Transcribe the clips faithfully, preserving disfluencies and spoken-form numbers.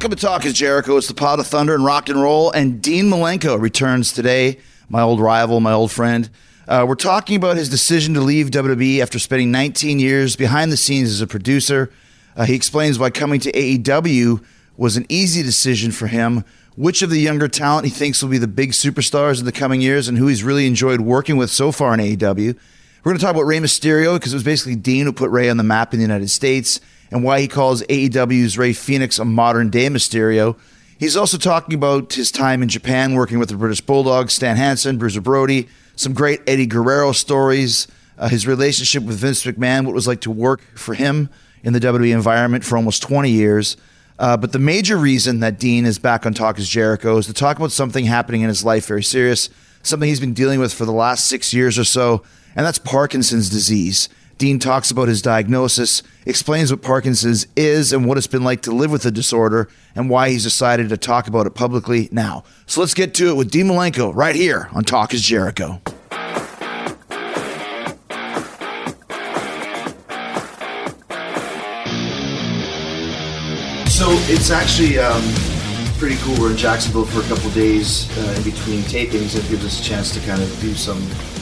Welcome to Talk is Jericho. It's the pot of thunder and rock and roll. And Dean Malenko returns today, my old rival, my old friend. Uh, we're talking about his decision to leave W W E after spending nineteen years behind the scenes as a producer. Uh, he explains why coming to A E W was an easy decision for him, which of the younger talent he thinks will be the big superstars in the coming years, and who he's really enjoyed working with so far in A E W. We're going to talk about Rey Mysterio, because it was basically Dean who put Rey on the map in the United States, and why he calls A E W's Rey Fenix a modern-day Mysterio. He's also talking about his time in Japan working with the British Bulldogs, Stan Hansen, Bruiser Brody, some great Eddie Guerrero stories, uh, his relationship with Vince McMahon, what it was like to work for him in the W W E environment for almost twenty years. Uh, but the major reason that Dean is back on Talk is Jericho is to talk about something happening in his life, very serious, something he's been dealing with for the last six years or so, and that's Parkinson's disease. Dean talks about his diagnosis, explains what Parkinson's is and what it's been like to live with the disorder, and why he's decided to talk about it publicly now. So let's get to it with Dean Malenko right here on Talk is Jericho. So it's actually um, pretty cool. We're in Jacksonville for a couple days uh, in between tapings. It gives us a chance to kind of do some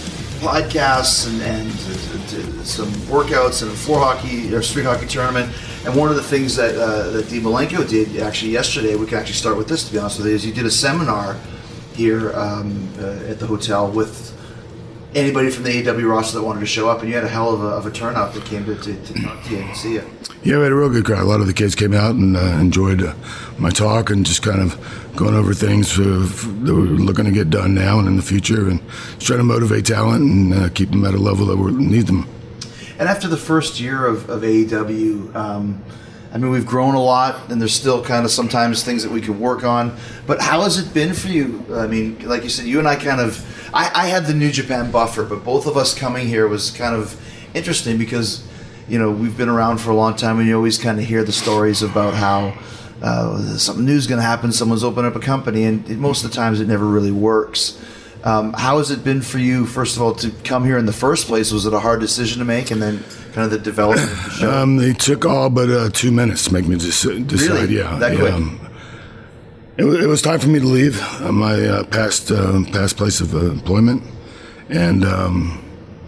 podcasts and, and uh, some workouts and a floor hockey or street hockey tournament. And one of the things that uh, that Dean Malenko did actually yesterday, we can actually start with this, to be honest with you, is he did a seminar here um, uh, at the hotel with anybody from the A E W roster that wanted to show up, and you had a hell of a, of a turnout that came to, to, to talk to you and see you. Yeah, we had a real good crowd. A lot of the kids came out and uh, enjoyed uh, my talk and just kind of going over things uh, that we're looking to get done now and in the future, and just trying to motivate talent and uh, keep them at a level that we need them. And after the first year of, of A E W, um, I mean, we've grown a lot, and there's still kind of sometimes things that we can work on. But how has it been for you? I mean, like you said, you and I kind of, I, I had the New Japan buffer, but both of us coming here was kind of interesting because, you know, we've been around for a long time, and you always kind of hear the stories about how uh, something new is going to happen, someone's opened up a company, and it, most of the times it never really works. Um, how has it been for you, first of all, to come here in the first place? Was it a hard decision to make, and then kind of the development of the show? Um, they took all but uh, two minutes to make me decide. Really? Yeah, that yeah. quick? Um, it, it was time for me to leave uh, my uh, past uh, past place of uh, employment, and um,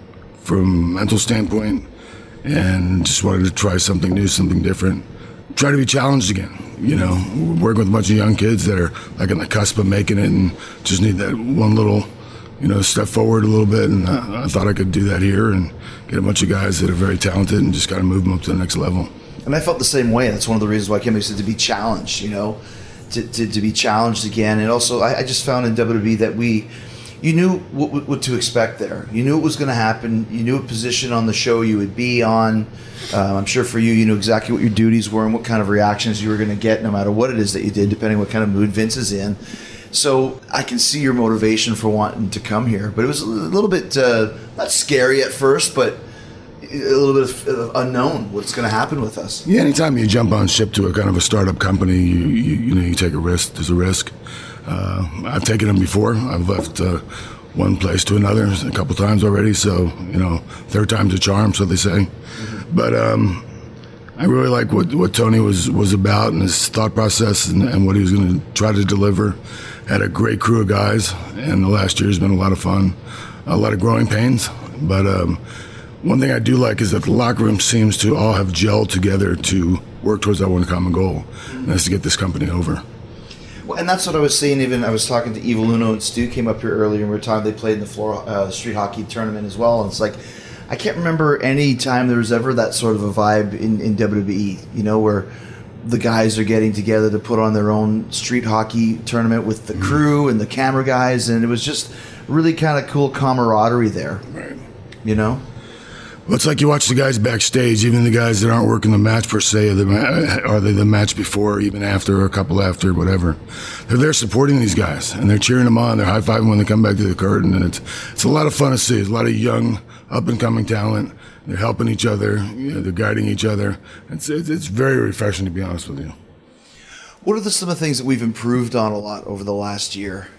from a mental standpoint, and just wanted to try something new, something different. Try to be challenged again. You know, working with a bunch of young kids that are like on the cusp of making it, and just need that one little, you know, step forward a little bit. And I, I thought I could do that here and get a bunch of guys that are very talented and just kind of move them up to the next level. And I felt the same way. That's one of the reasons why I came here, to be challenged, you know, to, to, to be challenged again. And also, I, I just found in W W E that we, you knew what, what to expect there. You knew what was going to happen. You knew what position on the show you would be on. Uh, I'm sure for you, you knew exactly what your duties were and what kind of reactions you were going to get, no matter what it is that you did, depending what kind of mood Vince is in. So I can see your motivation for wanting to come here. But it was a little bit, uh, not scary at first, but a little bit of unknown what's going to happen with us. Yeah, anytime you jump on ship to a kind of a startup company, you you, you know, you take a risk. There's a risk. Uh, I've taken them before. I've left uh, one place to another a couple times already. So, you know, third time's a charm, so they say. Mm-hmm. But um, I really like what, what Tony was, was about and his thought process and, and what he was going to try to deliver. Had a great crew of guys, and the last year has been a lot of fun, a lot of growing pains. But um, one thing I do like is that the locker room seems to all have gelled together to work towards that one common goal, and that's to get this company over. Well, and that's what I was saying. Even I was talking to Evil Uno and Stu came up here earlier, and we were talking. They played in the floor uh, street hockey tournament as well, and it's like I can't remember any time there was ever that sort of a vibe in, in W W E. You know, where the guys are getting together to put on their own street hockey tournament with the crew and the camera guys, and it was just really kind of cool camaraderie there. Right. You know. Well, it's like you watch the guys backstage, even the guys that aren't working the match per se, or, the, or they the match before, even after, or a couple after, whatever. They're there supporting these guys, and they're cheering them on. They're high-fiving when they come back to the curtain, and it's it's a lot of fun to see. There's a lot of young, up-and-coming talent. They're helping each other. You know, they're guiding each other. It's, it's it's very refreshing, to be honest with you. What are the, some of the things that we've improved on a lot over the last year?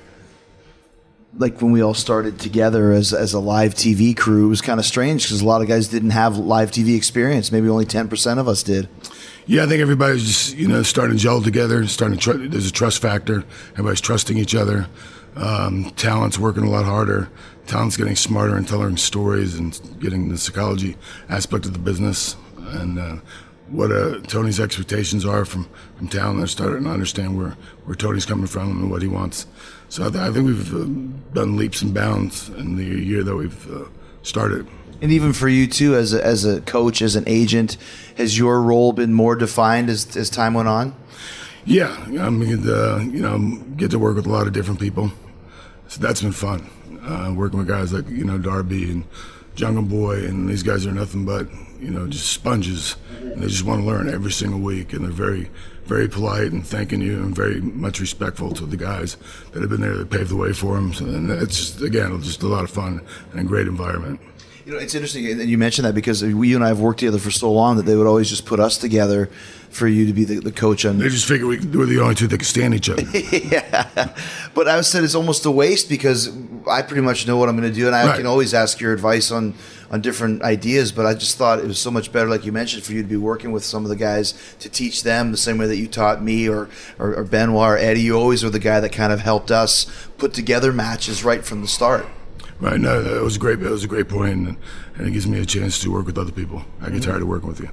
Like when we all started together as as a live T V crew, it was kind of strange because a lot of guys didn't have live T V experience. Maybe only ten percent of us did. Yeah, I think everybody's just, you know, starting to gel together, starting to tr- there's a trust factor. Everybody's trusting each other. Um, talent's working a lot harder. Talent's getting smarter and telling stories and getting the psychology aspect of the business. And uh, what uh, Tony's expectations are from, from talent, they're starting to understand where, where Tony's coming from and what he wants. So I, th- I think we've uh, done leaps and bounds in the year that we've uh, started. And even for you too, as a, as a coach, as an agent, has your role been more defined as as time went on? Yeah, I mean, uh, you know, get to work with a lot of different people. So that's been fun. Uh, working with guys like, you know, Darby and Jungle Boy, and these guys are nothing but, you know, just sponges. And they just want to learn every single week, and they're very, very polite and thanking you, and very much respectful to the guys that have been there that paved the way for them. So, and it's just, again, just a lot of fun and a great environment. You know, it's interesting that you mentioned that, because we, you and I have worked together for so long that they would always just put us together for you to be the, the coach. On they just figure we were the only two that could stand each other. Yeah, but I said it's almost a waste, because I pretty much know what I'm going to do, and I Right. can always ask your advice on on different ideas. But I just thought it was so much better, like you mentioned, for you to be working with some of the guys to teach them the same way that you taught me, or or, or Benoit or Eddie. You always were the guy that kind of helped us put together matches right from the start. Right, no, that was a great. That was a great point, and, and it gives me a chance to work with other people. I get tired of working with you.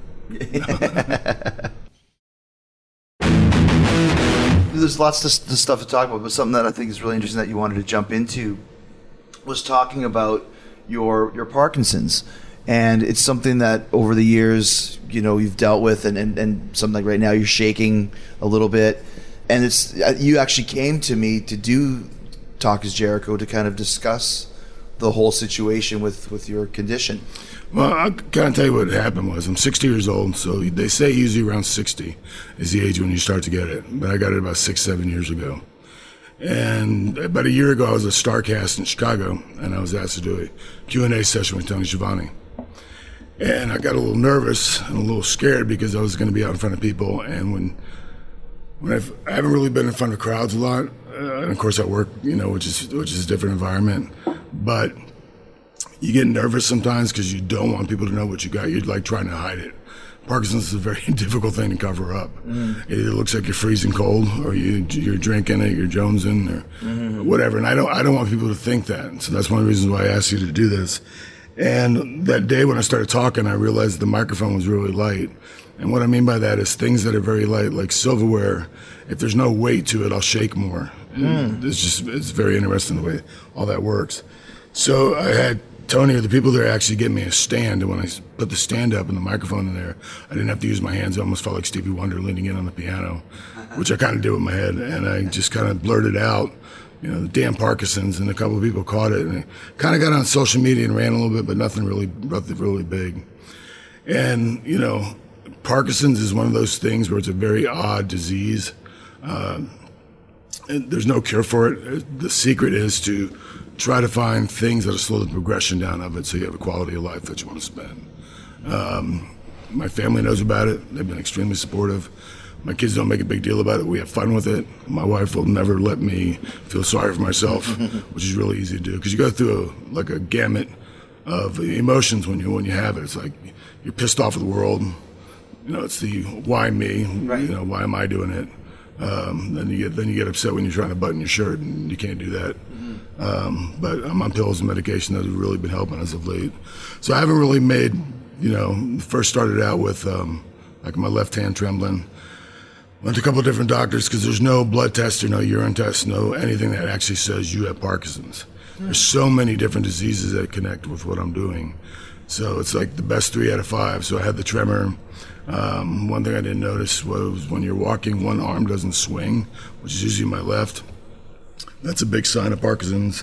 There's lots of stuff to talk about, but something that I think is really interesting that you wanted to jump into was talking about your your Parkinson's, and it's something that over the years, you know, you've dealt with, and, and, and something like right now you're shaking a little bit, and it's you actually came to me to do Talk is Jericho to kind of discuss the whole situation with, with your condition. Well, I'll kind of tell you what happened was. I'm sixty years old, so they say usually around sixty is the age when you start to get it. But I got it about six, seven years ago. And about a year ago, I was at StarCast in Chicago, and I was asked to do a Q and A session with Tony Schiavone. And I got a little nervous and a little scared because I was going to be out in front of people. And when when I've, I haven't really been in front of crowds a lot, uh, and of course I work, you know, which is which is a different environment. But you get nervous sometimes because you don't want people to know what you got. You're like trying to hide it. Parkinson's is a very difficult thing to cover up. Mm. It looks like you're freezing cold, or you, you're drinking it, you're jonesing, or mm-hmm. whatever. And I don't, I don't want people to think that. So that's one of the reasons why I asked you to do this. And that day when I started talking, I realized the microphone was really light. And what I mean by that is things that are very light, like silverware, if there's no weight to it, I'll shake more. Mm. It's just, it's very interesting the way all that works. So I had Tony, or the people there, actually gave me a stand, and when I put the stand up and the microphone in there, I didn't have to use my hands. I almost felt like Stevie Wonder leaning in on the piano, which I kind of did with my head, and I just kind of blurted out, you know, the damn Parkinson's, and a couple of people caught it, and it kind of got on social media and ran a little bit, but nothing really, nothing really big. And, you know, Parkinson's is one of those things where it's a very odd disease. Uh, and there's no cure for it. The secret is to try to find things that'll slow the progression down of it, so you have a quality of life that you want to spend. Um, my family knows about it. They've been extremely supportive. My kids don't make a big deal about it. We have fun with it. My wife will never let me feel sorry for myself, which is really easy to do, because you go through a, like a gamut of emotions when you when you have it. It's like you're pissed off at the world. You know, it's the why me? Right. You know, why am I doing it? Um, then you get then you get upset when you're trying to button your shirt, and you can't do that. Mm-hmm. Um, but I'm on pills and medication that have really been helping as of late. So I haven't really made, you know, first started out with um, like my left hand trembling. Went to a couple of different doctors because there's no blood test or no urine test, no anything that actually says you have Parkinson's. Mm-hmm. There's so many different diseases that connect with what I'm doing. So it's like the best three out of five. So I had the tremor. Um, one thing I didn't notice was when you're walking, one arm doesn't swing, which is usually my left. That's a big sign of Parkinson's.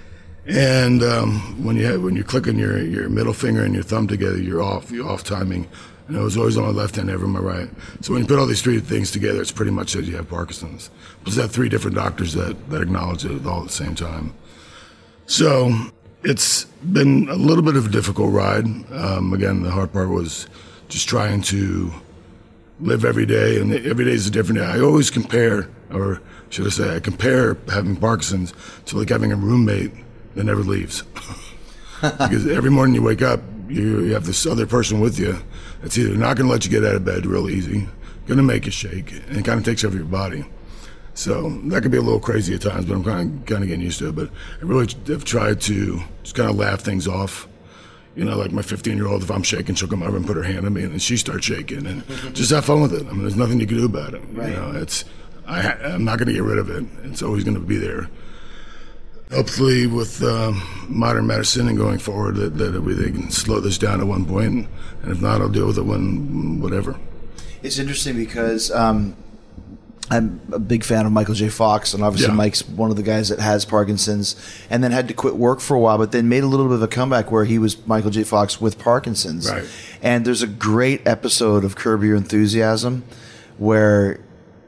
And um, when you have, when you're clicking your, your middle finger and your thumb together, you're off. You're off timing. And it was always on my left hand, never on my right. So when you put all these three things together, it's pretty much that you have Parkinson's. Plus, I have three different doctors that, that acknowledge it all at the same time. So it's been a little bit of a difficult ride. Um, again, the hard part was just trying to live every day, and every day is a different day. I always compare, or should I say, I compare having Parkinson's to like having a roommate that never leaves. Because every morning you wake up, you, you have this other person with you that's either not going to let you get out of bed real easy, going to make you shake, and it kind of takes over your body. So that could be a little crazy at times, but I'm kind of, kind of getting used to it. But I really have tried to just kind of laugh things off. You know, like my fifteen-year-old, if I'm shaking, she'll come over and put her hand on me, and then she starts shaking, and just have fun with it. I mean, there's nothing you can do about it. Right. You know, it's I, I'm not going to get rid of it. It's always going to be there. Hopefully, with um, modern medicine and going forward, that, that we, they can slow this down at one point, and if not, I'll deal with it when whatever. It's interesting because um, I'm a big fan of Michael J. Fox, and obviously Yeah. Mike's one of the guys that has Parkinson's, and then had to quit work for a while, but then made a little bit of a comeback where he was Michael J. Fox with Parkinson's. Right. And there's a great episode of Curb Your Enthusiasm where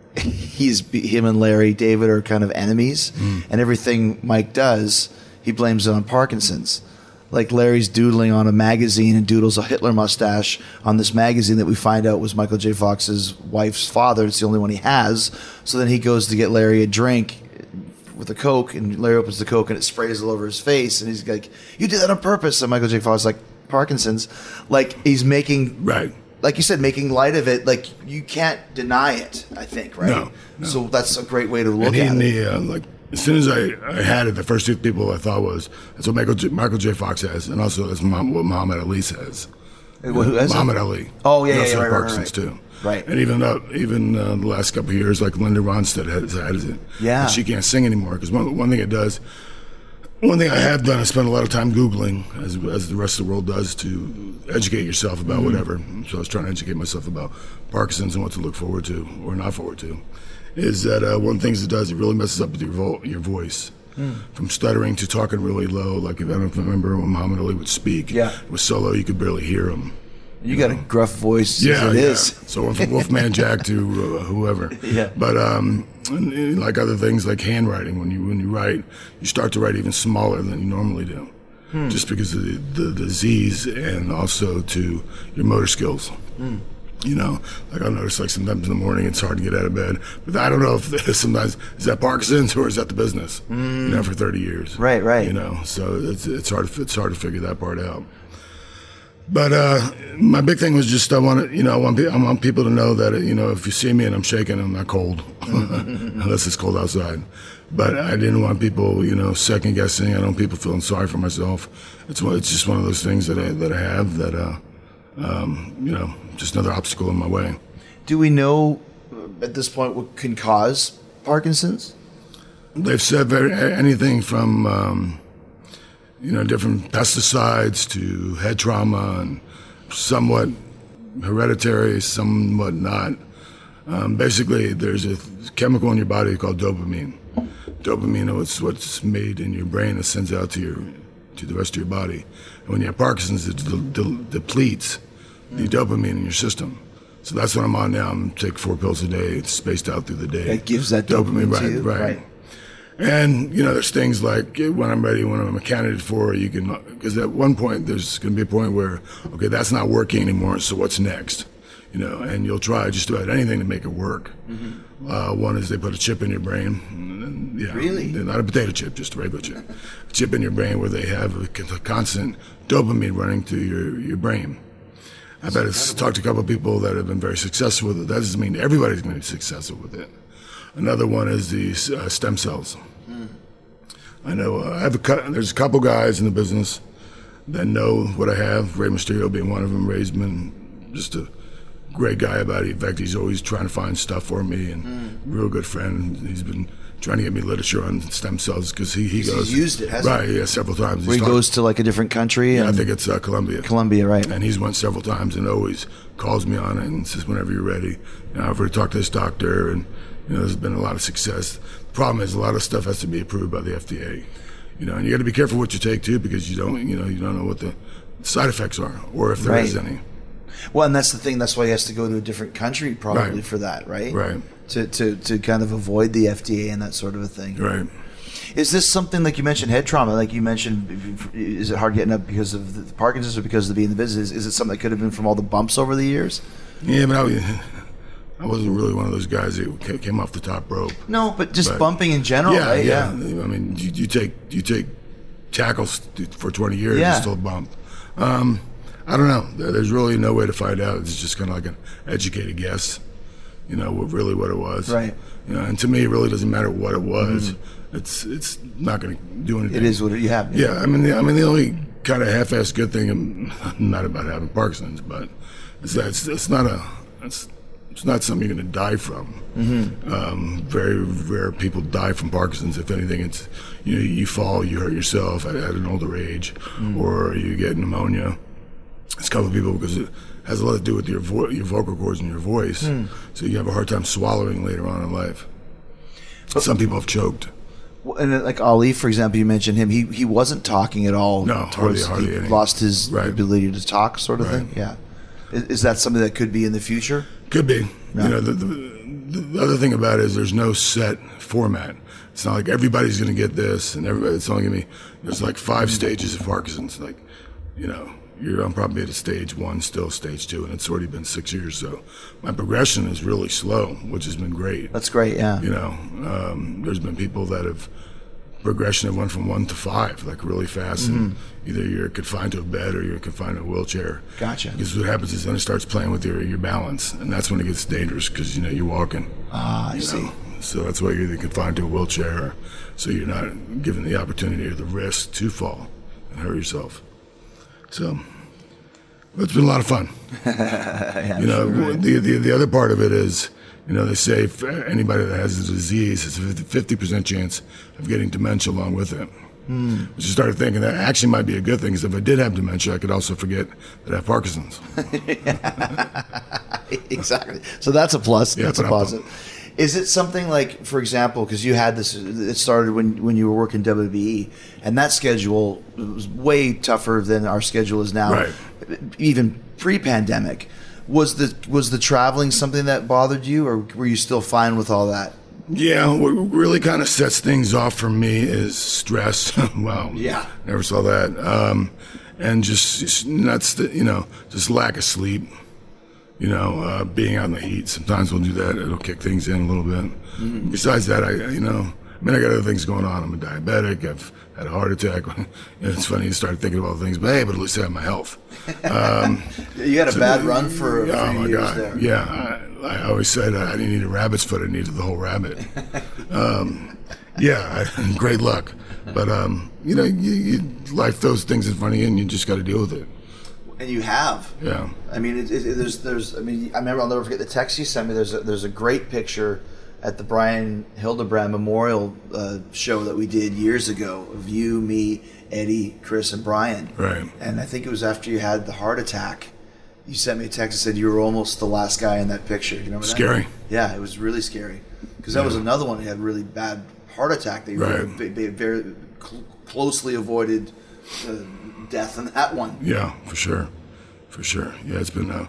he's him and Larry David are kind of enemies, mm. and everything Mike does, he blames it on Parkinson's. Like Larry's doodling on a magazine and doodles a Hitler mustache on this magazine that we find out was Michael J. Fox's wife's father. It's the only one he has. So then he goes to get Larry a drink with a Coke, and Larry opens the Coke and it sprays all over his face, and he's like, "You did that on purpose." And Michael J. Fox is like, "Parkinson's." Like he's making right. Like you said, making light of it. Like you can't deny it, I think, right? No, no. So that's a great way to look and he, at and it. the, uh, like, as soon as I, I had it, the first two people I thought was, that's what Michael J, Michael J. Fox has, and also that's what Muhammad Ali says. Well, who has Muhammad it? Ali. Oh, yeah, He yeah, also yeah, had right, Parkinson's right, right. too. Right. And even uh, even uh, the last couple of years, like Linda Ronstadt has, has it. Yeah. And she can't sing anymore, because one, one thing it does, one thing I have done is spend a lot of time Googling, as, as the rest of the world does, to educate yourself about mm-hmm. whatever. So I was trying to educate myself about Parkinson's and what to look forward to or not forward to. Is that uh, one of the things it does, it really messes up with your, vo- your voice. Mm. From stuttering to talking really low. Like, if I don't remember when Muhammad Ali would speak, yeah. with solo, you could barely hear him. You, you got know? a gruff voice, yeah, as it yeah. is. So from Wolfman Jack to uh, whoever. Yeah. But um, and, and like other things, like handwriting, when you when you write, you start to write even smaller than you normally do, hmm. just because of the, the disease and also to your motor skills. Hmm. You know, like I notice, like sometimes in the morning it's hard to get out of bed. But I don't know if sometimes is that Parkinson's or is that the business? Mm. You know, for thirty years. Right, right. You know, so it's it's hard to, it's hard to figure that part out. But uh, my big thing was just I want to, you know, I want, pe- I want people to know that, you know, if you see me and I'm shaking, I'm not cold, unless it's cold outside. But I didn't want people, you know, second guessing. I don't want people feeling sorry for myself. It's it's just one of those things that I that I have that, uh, um, you know, just another obstacle in my way. Do we know at this point what can cause Parkinson's? They've said very, anything from. Um, You know, different pesticides to head trauma, and somewhat hereditary, somewhat not. Um, basically, there's a chemical in your body called dopamine. Dopamine is what's made in your brain and sends out to your to the rest of your body. And when you have Parkinson's, it de- de- depletes the dopamine in your system. So that's what I'm on now. I'm taking four pills a day. It's spaced out through the day. That gives that dopamine, dopamine right, to you? Right, right. And, you know, there's things like when I'm ready, when I'm a candidate for, you can, because at one point there's going to be a point where, okay, that's not working anymore, so what's next? You know, and you'll try just about anything to make it work. Mm-hmm. Uh, one is they put a chip in your brain. And, yeah, really? Not a potato chip, just a regular chip. A chip in your brain where they have a constant dopamine running through your, your brain. I've had to talk to a couple of people that have been very successful with it. That doesn't mean everybody's going to be successful with it. Another one is the uh, stem cells. Mm. I know uh, I have a, there's a couple guys in the business that know what I have. Rey Mysterio being one of them. Rey's been just a great guy about it. In fact, he's always trying to find stuff for me, and mm. real good friend. He's been trying to get me literature on stem cells because he, he goes. He's used it, hasn't right, he? Right, yeah, several times. Where he's he talked, goes to like a different country? Yeah, and I think it's uh, Colombia. Colombia, right. And he's went several times and always calls me on it and says, whenever you're ready. You know, I've already talked to this doctor, and you know, there's been a lot of success. The problem is a lot of stuff has to be approved by the F D A. You know, and you got to be careful what you take too, because you don't, you know, you don't know what the side effects are or if there right. is any. Well, and that's the thing. That's why he has to go to a different country probably right. for that, right? Right. To, to to kind of avoid the F D A and that sort of a thing. Right. Is this something, like you mentioned, head trauma? Like you mentioned, is it hard getting up because of the Parkinson's or because of being in the business? Is it something that could have been from all the bumps over the years? Yeah, but I, I wasn't really one of those guys who came off the top rope. No, but just but, bumping in general, yeah, right? Yeah, yeah. I mean, you, you take you take tackles for twenty years, yeah. you still bump. Um, I don't know. There's really no way to find out. It's just kind of like an educated guess. you know, what really what it was. Right. You know, and to me, it really doesn't matter what it was. Mm-hmm. It's it's not going to do anything. It is what you have. Yeah, I mean, the, I mean, the only kind of half-assed good thing, not about having Parkinson's, but it's that it's, it's not a it's it's not something you're going to die from. Mm-hmm. Um, very rare people die from Parkinson's. If anything, it's you know you fall, you hurt yourself at, at an older age, mm-hmm. or you get pneumonia. It's a couple of people because it has a lot to do with your vo- your vocal cords and your voice, mm. so you have a hard time swallowing later on in life. But some people have choked. And like Ali, for example, you mentioned him. He he wasn't talking at all. No, hardly, hardly he any. Lost his right. ability to talk, sort of right. thing. Yeah, is, is that something that could be in the future? Could be. No. You know, the, the, the other thing about it is there's no set format. It's not like everybody's going to get this, and everybody. It's only going to be. There's like five stages of Parkinson's. Like, you know, you're I'm probably at a stage one, still stage two, and it's already been six years. So my progression is really slow, which has been great. That's great. Yeah. You know, um, there's been people that have. Progression of went from one to five, like really fast, mm-hmm. and either you're confined to a bed or you're confined to a wheelchair. Gotcha. Because what happens is then it starts playing with your, your balance, and that's when it gets dangerous because you know you're walking. Ah, I you see. know? So that's why you're either confined to a wheelchair, or, so you're not given the opportunity or the risk to fall and hurt yourself. So it's been a lot of fun. yeah, you know, sure, right. the, the the other part of it is. You know, they say for anybody that has the disease, it's a fifty percent chance of getting dementia along with it. Mm. Which I started thinking that actually might be a good thing, because if I did have dementia, I could also forget that I have Parkinson's. Exactly. So that's a plus. Yeah, that's a positive. Is it something like, for example, because you had this, it started when, when you were working W W E, and that schedule was way tougher than our schedule is now, right. even pre-pandemic. Was the was the traveling something that bothered you, or were you still fine with all that? Yeah, what really kind of sets things off for me is stress. Wow. Yeah. Never saw that. Um, and just, just nuts, you know, just lack of sleep. You know, uh, being out in the heat. Sometimes we'll do that. It'll kick things in a little bit. Mm-hmm. Besides that, I, you know, I mean, I got other things going on. I'm a diabetic. I've had a heart attack. It's funny, you start thinking about things, but hey, but at least I have my health. Um, you had a so bad the, run for a few oh my years God. there. Yeah, I, I always said I didn't need a rabbit's foot. I needed the whole rabbit. Um, yeah, I, great luck. But, um, you know, you, you, life throws things in front of you, and you just got to deal with it. And you have. Yeah. I mean, it, it, there's, there's. I mean, I remember. I'll never forget the text you sent me. There's, a, there's a great picture at the Brian Hildebrand Memorial uh, show that we did years ago of you, me, Eddie, Chris, and Brian. Right. And I think it was after you had the heart attack. You sent me a text and said you were almost the last guy in that picture. Do you remember that? Scary. Yeah, it was really scary. Because that yeah. was another one that had really bad heart attack. That you right. very, very cl- closely avoided uh, death in that one. Yeah, for sure. For sure. Yeah, it's been... Uh,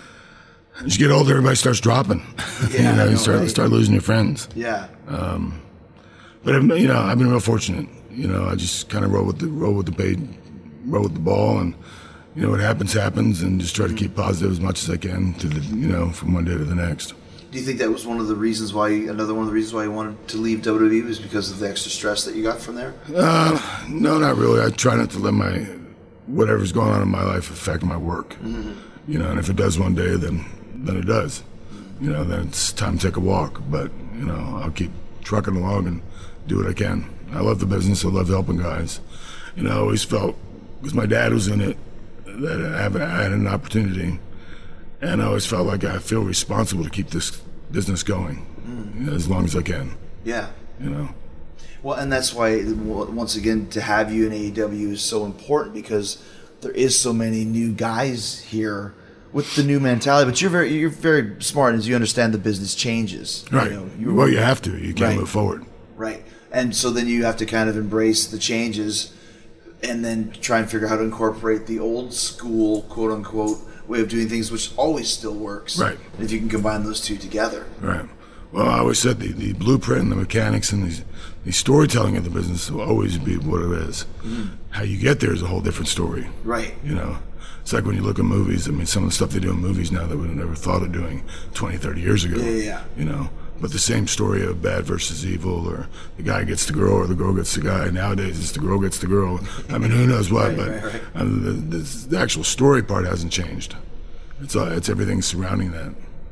as you get older, everybody starts dropping. Yeah, you know, know, you start right? start losing your friends. Yeah. Um, but you know, I've been real fortunate. You know, I just kind of roll with the roll with the bait, roll with the ball, and you know what happens happens, and just try to keep positive as much as I can to the you know from one day to the next. Do you think that was one of the reasons why you, another one of the reasons why you wanted to leave W W E was because of the extra stress that you got from there? Uh, no, not really. I try not to let my whatever's going on in my life affect my work. Mm-hmm. You know, and if it does one day, then. then it does. You know, then it's time to take a walk. But, you know, I'll keep trucking along and do what I can. I love the business. I love helping guys. You know, I always felt, because my dad was in it, that I had, I had an opportunity. And I always felt like I feel responsible to keep this business going mm. you know, as long as I can. Yeah. You know. Well, and that's why, once again, to have you in A E W is so important, because there is so many new guys here with the new mentality, but you're very you're very smart as you understand the business changes. Right. You know, you, well, you have to. You can't right. move forward. Right. And so then you have to kind of embrace the changes and then try and figure out how to incorporate the old school, quote unquote, way of doing things, which always still works. Right. And if you can combine those two together. Right. Well, I always said the, the blueprint and the mechanics and the, the storytelling of the business will always be what it is. Mm-hmm. How you get there is a whole different story. Right. You know. It's like when you look at movies. I mean, some of the stuff they do in movies now that we never thought of doing twenty, thirty years ago. Yeah, yeah, yeah. You know, but the same story of bad versus evil, or the guy gets the girl or the girl gets the guy. Nowadays, it's the girl gets the girl. I mean, who knows what? right, but right, right. I mean, the, the, the actual story part hasn't changed. It's uh, it's everything surrounding that.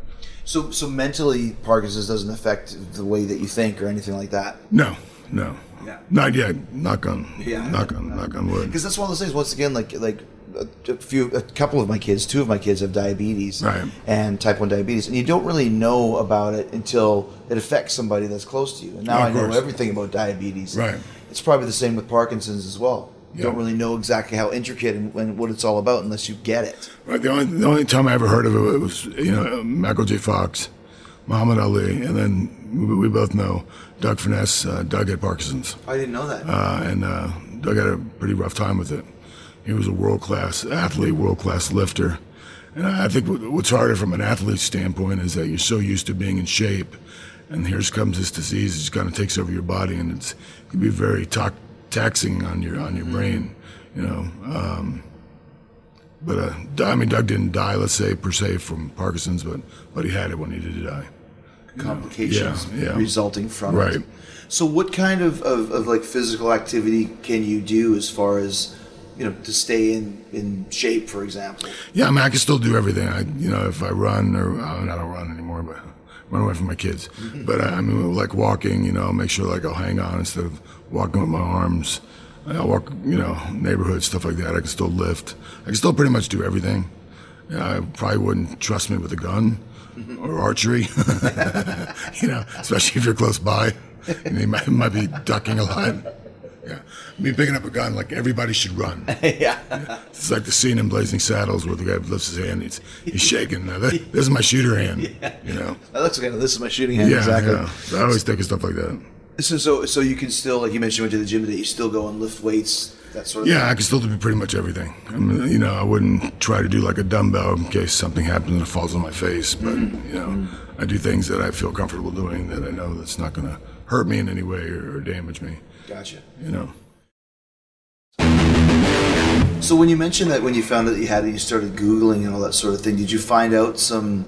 So, so mentally, Parkinson's doesn't affect the way that you think or anything like that. No, no, Yeah. not yet. Knock on, Yeah. knock on, knock on wood. Because that's one of those things. Once again, like like a, a few, a couple of my kids, two of my kids have diabetes Right. and type one diabetes, and you don't really know about it until it affects somebody that's close to you. And now Yeah, I of know course. everything about diabetes. Right. It's probably the same with Parkinson's as well. You Yeah. don't really know exactly how intricate and, and what it's all about unless you get it. Right. The only the only time I ever heard of it was you know Michael J. Fox, Muhammad Ali, and then we, we both know Doug Finesse. Uh, Doug had Parkinson's, I didn't know that. uh, and uh, Doug had a pretty rough time with it. He was a world class athlete, world class lifter, and I think what- what's harder from an athlete's standpoint is that you're so used to being in shape, and here comes this disease. It just kind of takes over your body, and it's it can be very ta- taxing on your on your brain, you know. Um, But uh, I mean, Doug didn't die, let's say, per se from Parkinson's, but but he had it when he did die. Complications Yeah, yeah. resulting from Right. it. So, what kind of, of, of like physical activity can you do as far as you know to stay in, in shape, for example? Yeah, I mean, I can still do everything. I, you know, if I run or I, mean, I don't run anymore, but run away from my kids. Mm-hmm. But I, I mean, like walking, you know, I'll make sure like I'll hang on instead of walking with my arms. I'll walk, you know, neighborhood stuff like that. I can still lift. I can still pretty much do everything. Yeah, I probably wouldn't trust me with a gun or archery, you know, especially if you're close by. You know, you might, might be ducking a lot. Yeah, me picking up a gun, like everybody should run. yeah. It's like the scene in Blazing Saddles where the guy lifts his hand, he's he's shaking. Now, that, this is my shooter hand, you know. That looks like this is my shooting hand. Yeah, exactly. yeah. So I always think of stuff like that. So, so, so you can still, like you mentioned, you went to the gym today. You still go and lift weights, that sort of Yeah, thing. I can still do pretty much everything. I mean, you know, I wouldn't try to do like a dumbbell in case something happens and it falls on my face. But you know, I do things that I feel comfortable doing that I know that's not going to hurt me in any way or, or damage me. Gotcha. You know. So when you mentioned that when you found out that you had it, you started Googling and all that sort of thing. Did you find out some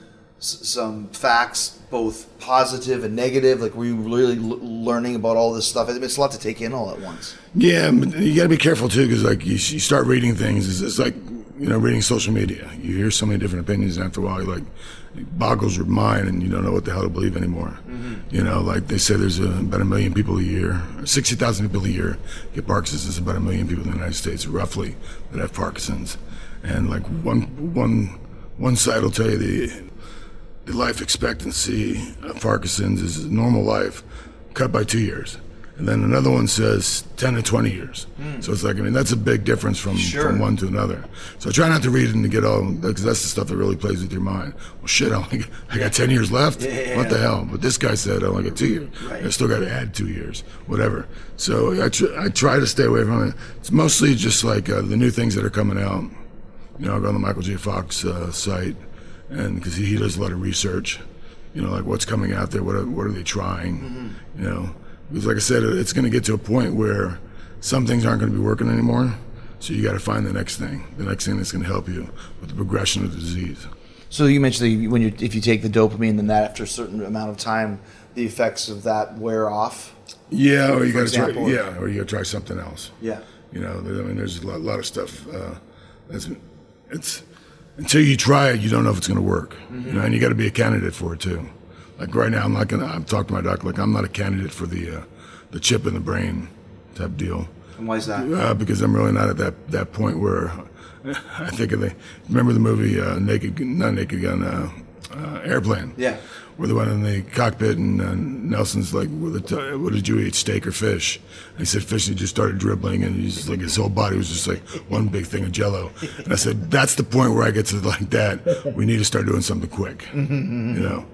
s- some facts, both positive and negative? Like, were you really l- learning about all this stuff? I mean, it's a lot to take in all at once. Yeah, but you got to be careful too, because like you, you start reading things. It's, it's like you know reading social media. You hear so many different opinions, and after a while, you like it boggles your mind, and you don't know what the hell to believe anymore. You know, like they say, there's a, about a million people a year, sixty thousand people a year get Parkinson's. There's about a million people in the United States, roughly, that have Parkinson's, and like one one one side will tell you the the life expectancy of Parkinson's is normal life cut by two years. And then another one says ten to twenty years. So it's like, I mean, that's a big difference from, Sure. from one to another. So I try not to read it and to get all, because that's the stuff that really plays with your mind. Well, shit, I, only, I got ten years left? Yeah. What the hell? But this guy said I only got two years. Right. I still got to add two years, whatever. So I, tr- I try to stay away from it. It's mostly just like uh, the new things that are coming out. You know, I go on the Michael J. Fox uh, site, and because he, he does a lot of research, you know, like what's coming out there, what are, what are they trying, Mm-hmm. you know. Because like I said, it's going to get to a point where some things aren't going to be working anymore, so you got to find the next thing, the next thing that's going to help you with the progression of the disease. So you mentioned that you- when you if you take the dopamine, then that after a certain amount of time, the effects of that wear off. Yeah, or you got to try, example, or- yeah, or you got to try something else. Yeah. You know, there- I mean, there's a lot, lot of stuff. Uh, that's, it's until you try it, you don't know if it's going to work. You know, and you got to be a candidate for it too. Like right now, I'm not gonna. I've talked to my doctor. Like I'm not a candidate for the uh, the chip in the brain type deal. And why is that? Uh, because I'm really not at that, that point where I think of the. Remember the movie uh, Naked, not Naked Gun, uh, uh, Airplane. Yeah. Where they went in the cockpit and uh, Nelson's like, what did, what did you eat, steak or fish? And he said fish, and he just started dribbling, and he's like, his whole body was just like one big thing of Jello. And I said, that's the point where I get to like that. We need to start doing something quick, you know.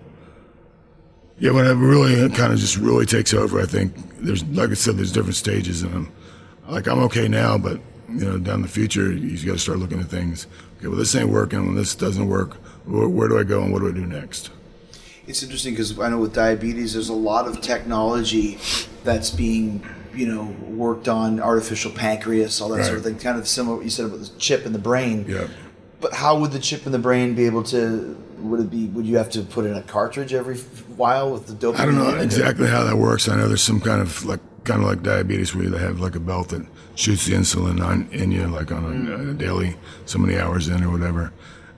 Yeah, when it really kind of just really takes over, I think there's, like I said, there's different stages, and I'm like, I'm okay now, but you know, down the future, you got to start looking at things. Okay, well, this ain't working. When this doesn't work, where, where do I go and what do I do next? It's interesting because I know with diabetes, there's a lot of technology that's being, you know, worked on, artificial pancreas, all that sort of Right. thing. Kind of similar to what you said about the chip in the brain. Yeah. But how would the chip in the brain be able to? Would it be? Would you have to put in a cartridge every while with the dopamine? I don't know in it? exactly how that works. I know there's some kind of like kind of like diabetes where they have like a belt that shoots the insulin on in you like on a, a daily, so many hours in or whatever.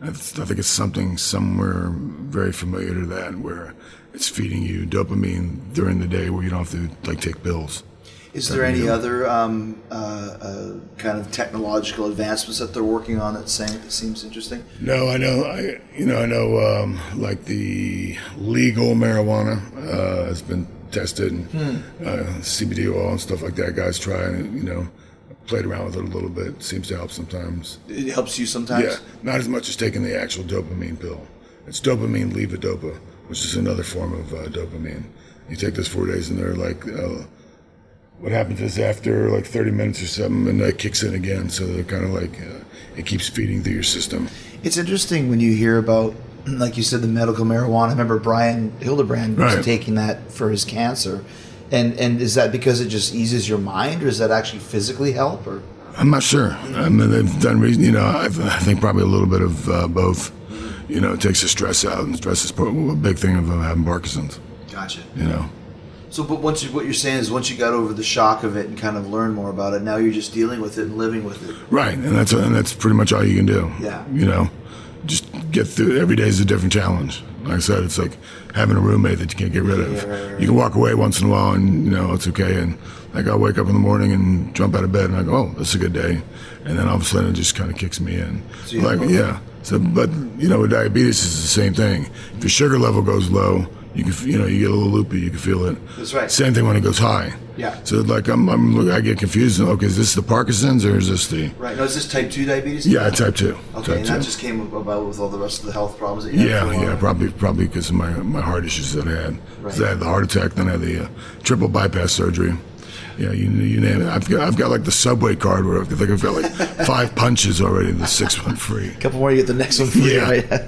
I think it's something somewhere very familiar to that, where it's feeding you dopamine during the day, where you don't have to like take pills. Is there any other um, uh, uh, kind of technological advancements that they're working on that saying that seems interesting? No, I know. I you know I know um, like the legal marijuana uh, has been tested, and hmm. uh, C B D oil and stuff like that. Guys try and you know played around with it a little bit. It seems to help sometimes. It helps you sometimes. Yeah, not as much as taking the actual dopamine pill. It's dopamine levodopa, which is another form of uh, dopamine. You take this four days, and they're like. Uh, What happens is after like thirty minutes or something, and that kicks in again. So they're kind of like uh, it keeps feeding through your system. It's interesting when you hear about, like you said, the medical marijuana. I remember Brian Hildebrand was right. taking that for his cancer, and and is that because it just eases your mind, or does that actually physically help? Or I'm not sure. I mean, they've done reason. You know, I've, I think probably a little bit of uh, both. You know, it takes the stress out, and stress is a big thing of uh, having Parkinson's. Gotcha. You know. So, but once you, what you're saying is once you got over the shock of it and kind of learned more about it, now you're just dealing with it and living with it. Right, and that's and that's pretty much all you can do. Yeah. You know, just get through. Every day is a different challenge. Like I said, it's like having a roommate that you can't get rid of. Yeah, right, right. You can walk away once in a while, and you know it's okay. And like I'll wake up in the morning and jump out of bed, and I go, "Oh, this is a good day," and then all of a sudden it just kind of kicks me in. So like yeah. So, but you know, with diabetes, it's the same thing. If your sugar level goes low. You can, you know, you get a little loopy. You can feel it. That's right. Same thing when it goes high. Yeah. So like I'm, I'm I get confused. Okay, is this the Parkinson's or is this the? Right. Now, is this type two diabetes? Yeah, type two. Okay, type and two. that just came about with all the rest of the health problems that you had. Yeah, for a while. yeah, probably probably because of my my heart issues that I had. Right. So I had the heart attack, then I had the uh, triple bypass surgery. Yeah, you you name it. I've got I've got like the subway card where I think I've got like five punches already. The sixth one free. A couple more, you get the next one free. Yeah. Right?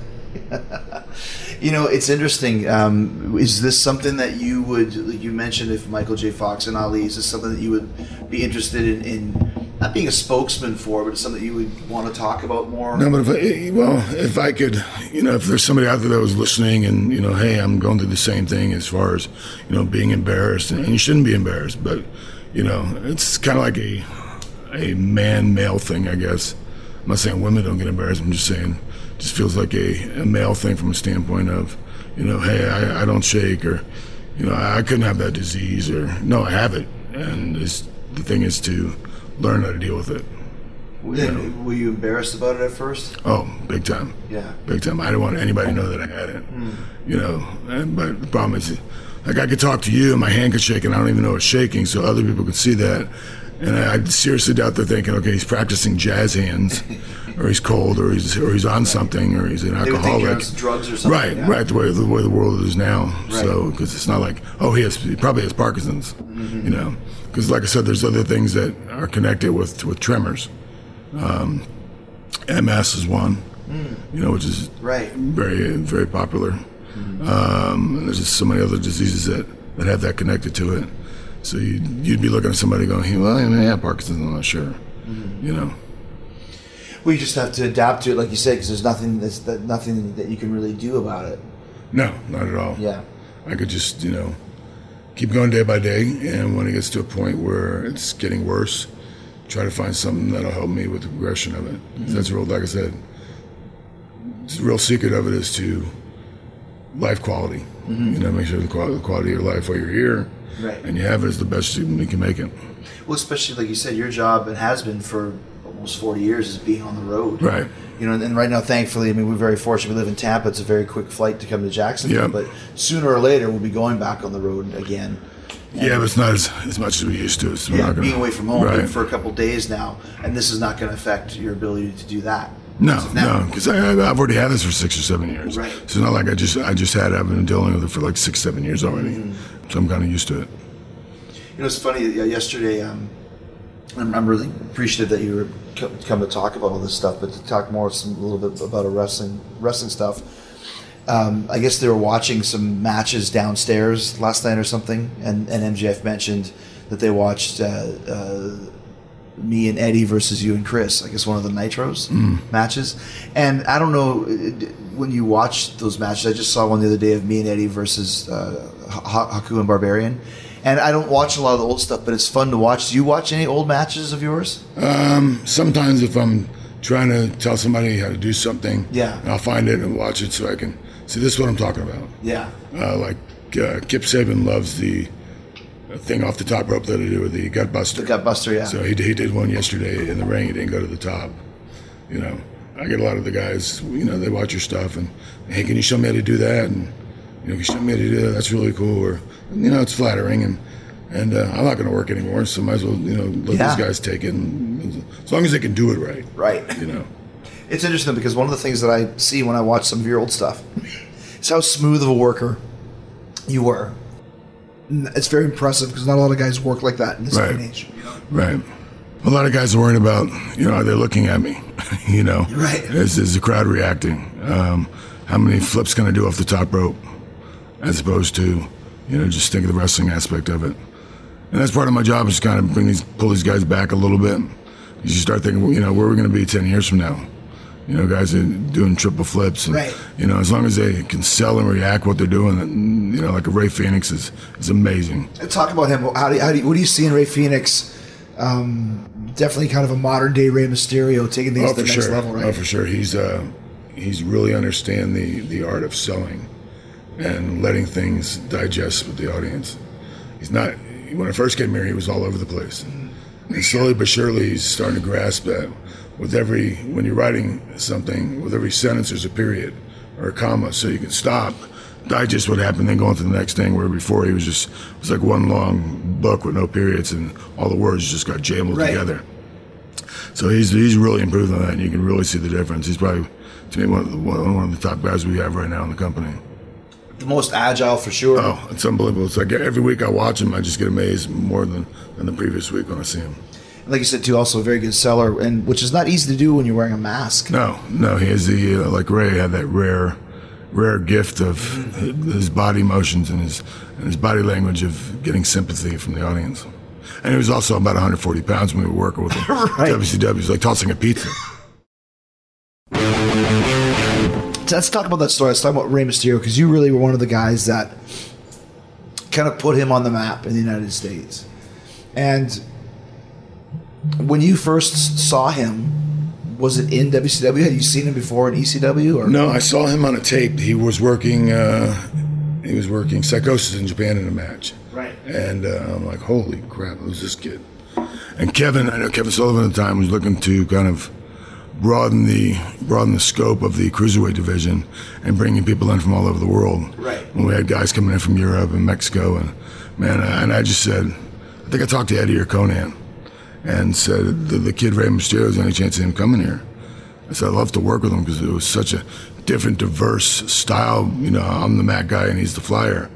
You know, it's interesting. Um, is this something that you would, like you mentioned, if Michael J. Fox and Ali, is this something that you would be interested in, in not being a spokesman for, but it's something that you would want to talk about more? No, but if I, well, if I could, you know, if there's somebody out there that was listening and, you know, hey, I'm going through the same thing as far as, you know, being embarrassed, and you shouldn't be embarrassed, but, you know, it's kind of like a, a man-male thing, I guess. I'm not saying women don't get embarrassed, I'm just saying just feels like a, a male thing from a standpoint of, you know, hey, I, I don't shake, or, you know, I, I couldn't have that disease, or, no, I have it. And it's, the thing is to learn how to deal with it. Were you, know? Were you embarrassed about it at first? Oh, big time. Yeah. Big time. I didn't want anybody to know that I had it. Mm. You know, and, but the problem is, like, I could talk to you and my hand could shake and I don't even know it's shaking, so other people could see that. And I, I seriously doubt they're thinking, okay, he's practicing jazz hands, or he's cold, or he's or he's on something, or he's an alcoholic. They would think you're on drugs or something. Right, yeah. right. The way the way the world is now. Right. So, because it's not like, oh, he has he probably has Parkinson's. Mm-hmm. You know, because like I said, there's other things that are connected with with tremors. Um, M S is one. Mm. You know, which is right. very very popular. Mm-hmm. Um, and there's just so many other diseases that, that have that connected to it. So you'd, you'd be looking at somebody going, well, I may have Parkinson's, I'm not sure. Mm-hmm. You know. Well, you just have to adapt to it, like you said, because there's nothing that's that nothing that you can really do about it. No, not at all. Yeah. I could just, you know, keep going day by day, and when it gets to a point where it's getting worse, try to find something that'll help me with the progression of it. Mm-hmm. That's real, like I said, the real secret of it is to life quality. Mm-hmm. You know, make sure the quality, the quality of your life while you're here, right, and you have it is the best you can make it. Well, especially like you said, your job, it has been for almost forty years, is being on the road. Right. You know, and right now, thankfully, I mean, we're very fortunate. We live in Tampa. It's a very quick flight to come to Jacksonville. Yep. But sooner or later, we'll be going back on the road again. And yeah, but it's not as, as much as we used to. So yeah, we're not gonna, being away from home right. for a couple of days now, and this is not going to affect your ability to do that. No, so now, no, because I've already had this for six or seven years. Right. So it's not like I just I just had it. I've been dealing with it for like six, seven years already. Mm-hmm. So I'm kind of used to it. You know, it's funny. Yesterday, um, I'm, I'm really appreciative that you were co- come to talk about all this stuff, but to talk more some, a little bit about a wrestling wrestling stuff. Um, I guess they were watching some matches downstairs last night or something, and, and M J F mentioned that they watched uh, uh, me and Eddie versus you and Chris. I guess one of the Nitros mm. matches. And I don't know, when you watch those matches, I just saw one the other day of me and Eddie versus uh, Haku and Barbarian. And I don't watch a lot of the old stuff, but it's fun to watch. Do you watch any old matches of yours? Um, sometimes if I'm trying to tell somebody how to do something. Yeah. And I'll find it and watch it so I can see. This is what I'm talking about. Yeah. Uh, like uh, Kip Sabian loves the thing off the top rope that I do with the gut buster. The gut buster, yeah. So he he did one yesterday in the ring. He didn't go to the top. You know, I get a lot of the guys. You know, they watch your stuff and hey, can you show me how to do that? And you know, can you show me how to do that? That's really cool. Or you know, it's flattering and. And uh, I'm not going to work anymore, so might as well, you know, let yeah. these guys take it. And, as long as they can do it right. Right. You know. It's interesting because one of the things that I see when I watch some of your old stuff is how smooth of a worker you were. It's very impressive because not a lot of guys work like that in this right. day and age. Right. A lot of guys are worried about, you know, are they looking at me? you know. Right. Is, is the crowd reacting? Um, how many flips can I do off the top rope? As opposed to, you know, just think of the wrestling aspect of it. And that's part of my job is to kind of bring these, pull these guys back a little bit. You start thinking, you know, where are we going to be ten years from now? You know, guys are doing triple flips. And, right. You know, as long as they can sell and react what they're doing, you know, like a Ray Phoenix is, is amazing. Talk about him. How do you, how do you, what do you see in Ray Phoenix? Um, definitely kind of a modern day Rey Mysterio, taking things oh, to the next sure. level, right? Oh, for sure. He's uh, he's really understand the, the art of selling and letting things digest with the audience. He's not... When I first came here, he was all over the place. And slowly but surely, he's starting to grasp that with every, when you're writing something, with every sentence, there's a period or a comma, so you can stop, digest what happened, then go on to the next thing, where before he was just, it was like one long book with no periods, and all the words just got jumbled right. together. So he's he's really improved on that, and you can really see the difference. He's probably, to me, one of the, one of the top guys we have right now in the company. The most agile for sure. Oh, it's unbelievable. It's like every week I watch him, I just get amazed more than, than the previous week when I see him. Like you said, too, also a very good seller, and which is not easy to do when you're wearing a mask. No, no, he has the, uh, like Ray had that rare, rare gift of his body motions and his, and his body language of getting sympathy from the audience. And he was also about one hundred forty pounds when we were working with him. right. W C W was like tossing a pizza. So let's talk about that story. Let's talk about Rey Mysterio, because you really were one of the guys that kind of put him on the map in the United States. And when you first saw him, was it in W C W? Had you seen him before in E C W? Or? No, I saw him on a tape. He was working. Uh, he was working Psychosis in Japan in a match. Right. And uh, I'm like, holy crap, who's this kid? And Kevin, I know Kevin Sullivan at the time was looking to kind of broaden the broaden the scope of the cruiserweight division and bringing people in from all over the world. Right. When we had guys coming in from Europe and Mexico, and man, and I just said, I think I talked to Eddie or Conan, and said the, the kid Rey Mysterio, is there any chance of him coming here? I said I'd love to work with him because it was such a different, diverse style. You know, I'm the Mac guy and he's the Flyer.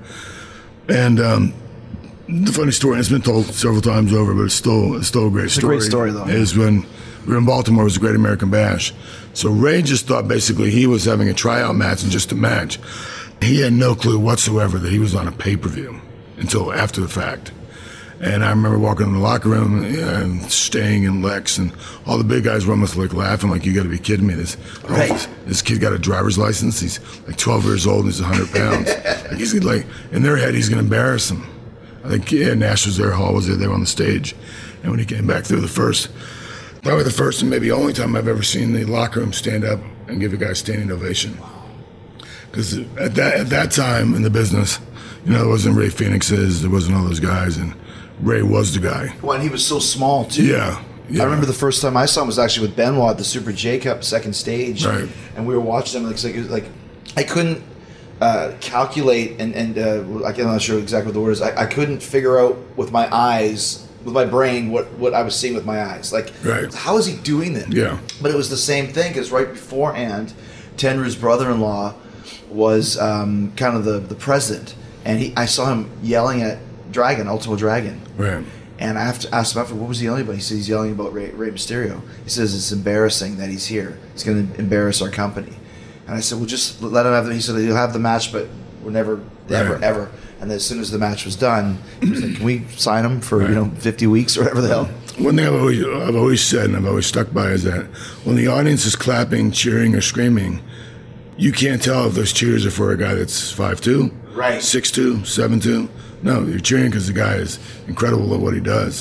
And um, the funny story, and it's been told several times over, but it's still it's still a great it's story. It's a great story, though. Is when we were in Baltimore, it was a Great American Bash. So Ray just thought basically he was having a tryout match and just a match. He had no clue whatsoever that he was on a pay-per-view until after the fact. And I remember walking in the locker room and Sting and Lex and all the big guys were almost like laughing, like, you got to be kidding me. This, right. this this kid got a driver's license. He's like twelve years old and he's one hundred pounds. Like he's like, in their head, he's going to embarrass them. I think yeah, Nash was there, Hall was there, they were on the stage. And when he came back through the first, probably the first and maybe only time I've ever seen the locker room stand up and give a guy a standing ovation. Because at that, at that time in the business, you know, there wasn't Ray Phoenixes, there wasn't all those guys, and Ray was the guy. Well, and he was so small, too. Yeah, yeah. I remember the first time I saw him was actually with Benoit at the Super J-Cup second stage. Right. And we were watching him. Like, it was like I couldn't uh, calculate, and, and uh, I'm not sure exactly what the word is. I, I couldn't figure out with my eyes, with my brain, what, what I was seeing with my eyes. Like, right. How is he doing it? Yeah. But it was the same thing, because right beforehand, Tenru's brother-in-law was um, kind of the, the president. And he, I saw him yelling at Dragon, Ultimo Dragon. Right. And I have to ask him after, what was he yelling about? He said he's yelling about Rey, Rey Mysterio. He says it's embarrassing that he's here. It's going to embarrass our company. And I said, well, just let him have the, he said, he'll have the match, but we're never, right. ever, ever. And then as soon as the match was done, he was like, can we sign him for, right. you know, fifty weeks or whatever the hell? One thing I've always, I've always said and I've always stuck by is that when the audience is clapping, cheering, or screaming, you can't tell if those cheers are for a guy that's five two, right. six two, seven two. No, you're cheering because the guy is incredible at what he does.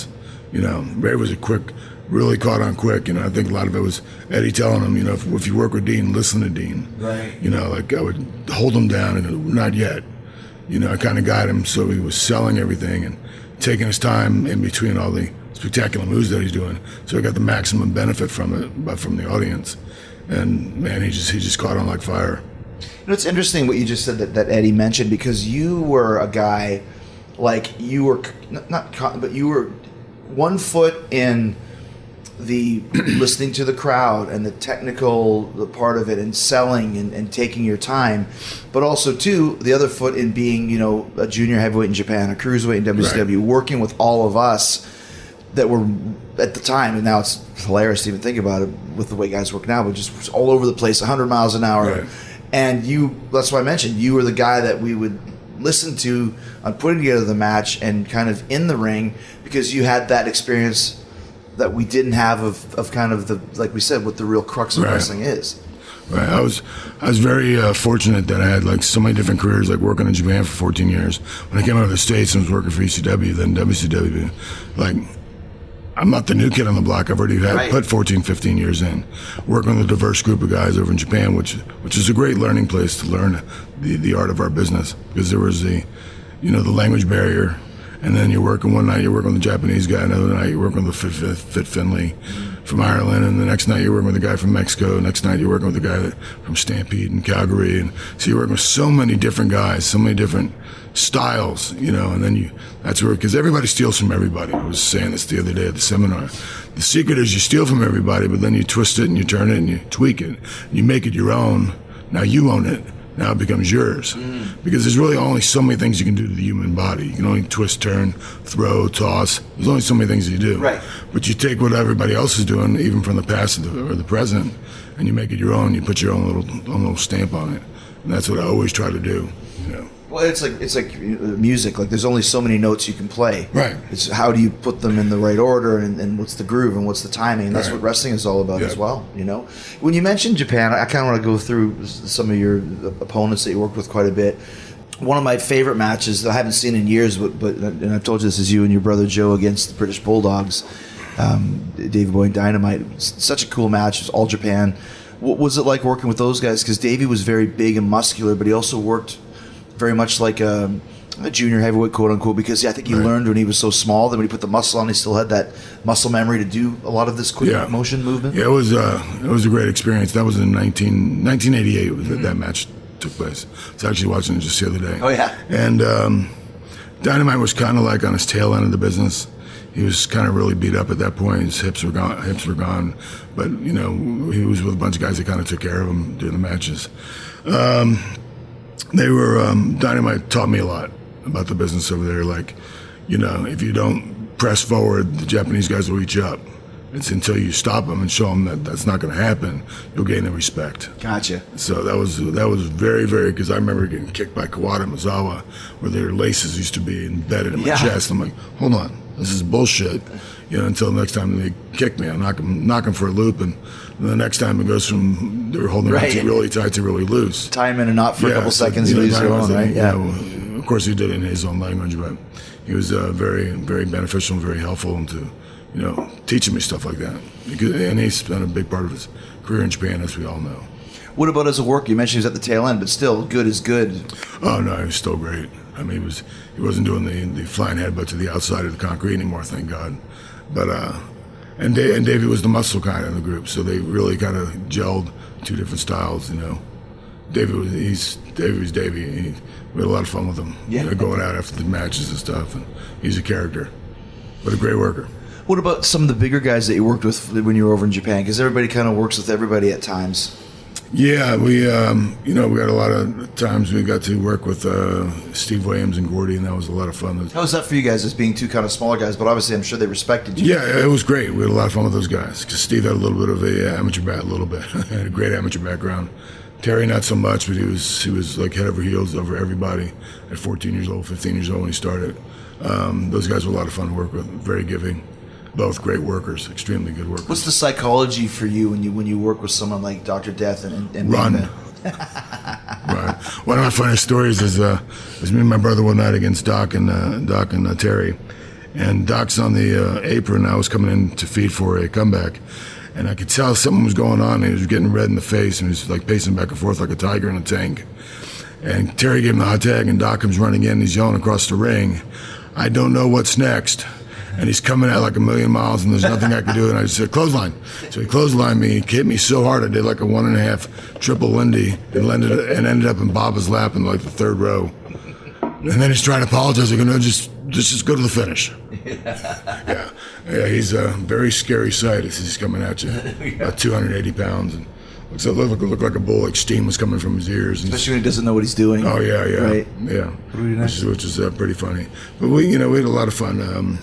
You know, Ray was a quick, really caught on quick. You know, I think a lot of it was Eddie telling him, you know, if, if you work with Dean, listen to Dean. Right. You know, like I would hold him down and go, not yet. You know, I kind of got him so he was selling everything and taking his time in between all the spectacular moves that he's doing. So I got the maximum benefit from it, but from the audience. And man, he just he just caught on like fire. You know, it's interesting what you just said that, that Eddie mentioned, because you were a guy, like you were not, not but you were one foot in the listening to the crowd and the technical the part of it and selling and, and taking your time, but also too the other foot in being, you know, a junior heavyweight in Japan, a cruiserweight in W C W, right. working with all of us that were at the time, and now it's hilarious to even think about it with the way guys work now, but just all over the place, one hundred miles an hour. Right. And you, that's why I mentioned, you were the guy that we would listen to on putting together the match and kind of in the ring, because you had that experience that we didn't have of, of kind of the, like we said, what the real crux of right. wrestling is. Right. I was I was very uh, fortunate that I had like so many different careers, like working in Japan for fourteen years. When I came out of the States and was working for E C W, then W C W, like, I'm not the new kid on the block. I've already had right. put fourteen, fifteen years in, working with a diverse group of guys over in Japan, which which is a great learning place to learn the, the art of our business, because there was the, you know, the language barrier, and then you're working one night, you're working with the Japanese guy, another night you're working with the Fit, Fit, Fit Finley from Ireland, and the next night you're working with the guy from Mexico, next night you're working with the guy that, from Stampede in Calgary, and so you're working with so many different guys, so many different styles, you know, and then you, that's where, because everybody steals from everybody. I was saying this the other day at the seminar. The secret is you steal from everybody, but then you twist it and you turn it and you tweak it. And you make it your own. Now you own it. Now it becomes yours. Mm. Because there's really only so many things you can do to the human body. You can only twist, turn, throw, toss. There's only so many things you do. Right. But you take what everybody else is doing, even from the past or the, or the present, and you make it your own. You put your own little, own little stamp on it. And that's what I always try to do, you know. Well, it's like it's like music. Like there's only so many notes you can play. Right. It's how do you put them in the right order, and, and what's the groove and what's the timing. And that's right. what wrestling is all about yeah. as well. You know, when you mentioned Japan, I kind of want to go through some of your opponents that you worked with quite a bit. One of my favorite matches that I haven't seen in years, but, but and I've told you this, is you and your brother Joe against the British Bulldogs, um, Davey Boy and Dynamite. Such a cool match. It was all Japan. What was it like working with those guys? Because Davey was very big and muscular, but he also worked very much like a, a junior heavyweight, quote unquote, because I think he right. learned when he was so small that when he put the muscle on, he still had that muscle memory to do a lot of this quick yeah. motion movement. Yeah, it was uh, it was a great experience. That was in nineteen, nineteen eighty-eight was mm-hmm. that, that match took place. I was actually watching it just the other day. Oh, yeah. And um, Dynamite was kind of like on his tail end of the business. He was kind of really beat up at that point. His hips were gone. Hips were gone. But, you know, he was with a bunch of guys that kind of took care of him during the matches. Um, They were, um, Dynamite taught me a lot about the business over there. Like, you know, if you don't press forward, the Japanese guys will eat you up. It's until you stop them and show them that that's not going to happen, you'll gain their respect. Gotcha. So that was that was very, very, because I remember getting kicked by Kawada Mizawa, where their laces used to be embedded in my yeah. chest. I'm like, hold on, this is bullshit. You know, until next time they kick me, I knock them, knock them for a loop, and the next time it goes from they're holding right. it really tight to really loose. Tie him in a knot for yeah, a couple so, seconds, you you know, lose your own, right? You Yeah. know, of course, he did it in his own language, but he was uh, very, very beneficial and very helpful into, you know, teaching me stuff like that. Because, and he spent a big part of his career in Japan, as we all know. What about as a worker? You mentioned he was at the tail end, but still, good is good. Oh no, he was still great. I mean, he was he wasn't doing the the flying headbutt to the outside of the concrete anymore, thank God. But uh, and Dave, and Davey was the muscle kind of in the group, so they really kind of gelled two different styles, you know. Davey was he's Davey was Davey. He, we had a lot of fun with him. Yeah, you know, going out after the matches and stuff, and he's a character, but a great worker. What about some of the bigger guys that you worked with when you were over in Japan? Because everybody kind of works with everybody at times. Yeah, we, um, you know, we got a lot of times we got to work with uh, Steve Williams and Gordy, and that was a lot of fun. How was that for you guys as being two kind of smaller guys? But obviously, I'm sure they respected you. Yeah, it was great. We had a lot of fun with those guys because Steve had a little bit of a uh, amateur bat, a little bit, had a great amateur background. Terry, not so much, but he was he was like head over heels over everybody at fourteen years old, fifteen years old when he started. Um, those guys were a lot of fun to work with, very giving. Both great workers, extremely good workers. What's the psychology for you when you when you work with someone like Doctor Death and, and run? Right. One of my funniest stories is uh, was me and my brother one night against Doc and uh, Doc and uh, Terry, and Doc's on the uh, apron. I was coming in to feed for a comeback, and I could tell something was going on. He was getting red in the face, and he was like pacing back and forth like a tiger in a tank. And Terry gave him the hot tag, and Doc comes running in, and he's yelling across the ring, "I don't know what's next." And he's coming at like a million miles, and there's nothing I could do. And I just said, "Clothesline." So he clotheslined me. He hit me so hard, I did like a one and a half triple Lindy, and ended, and ended up in Baba's lap in like the third row. And then he's trying to apologize. I go, "No, just, just, just go to the finish." yeah, yeah. He's a very scary sight as he's coming at you, yeah. About two hundred eighty pounds, and looks like looked like, like a bull. Like steam was coming from his ears. And especially when he doesn't know what he's doing. Oh yeah, yeah, right? yeah. Which is, which is uh, pretty funny. But we, you know, we had a lot of fun. Um,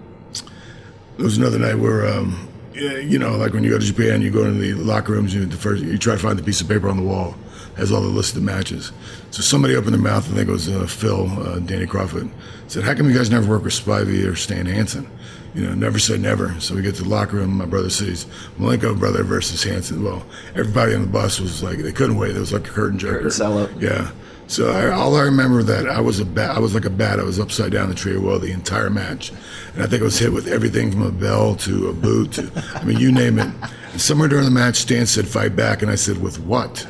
there was another night where, um, you know, like when you go to Japan, you go into the locker rooms. You the first, you try to find the piece of paper on the wall. Has all the listed matches. So somebody opened their mouth, I think it was uh, Phil, uh, Danny Crawford, said, "How come you guys never work with Spivey or Stan Hansen?" You know, never say never. So we get to the locker room, my brother says, Malenko brother versus Hansen. Well, everybody on the bus was like, they couldn't wait. It was like a curtain jerker. Curtain sellout. Yeah. So I, all I remember that I was a bat. I was like a bat. I was upside down the tree of woe the entire match, and I think I was hit with everything from a bell to a boot to, I mean, you name it. And somewhere during the match, Stan said, "Fight back," and I said, "With what?"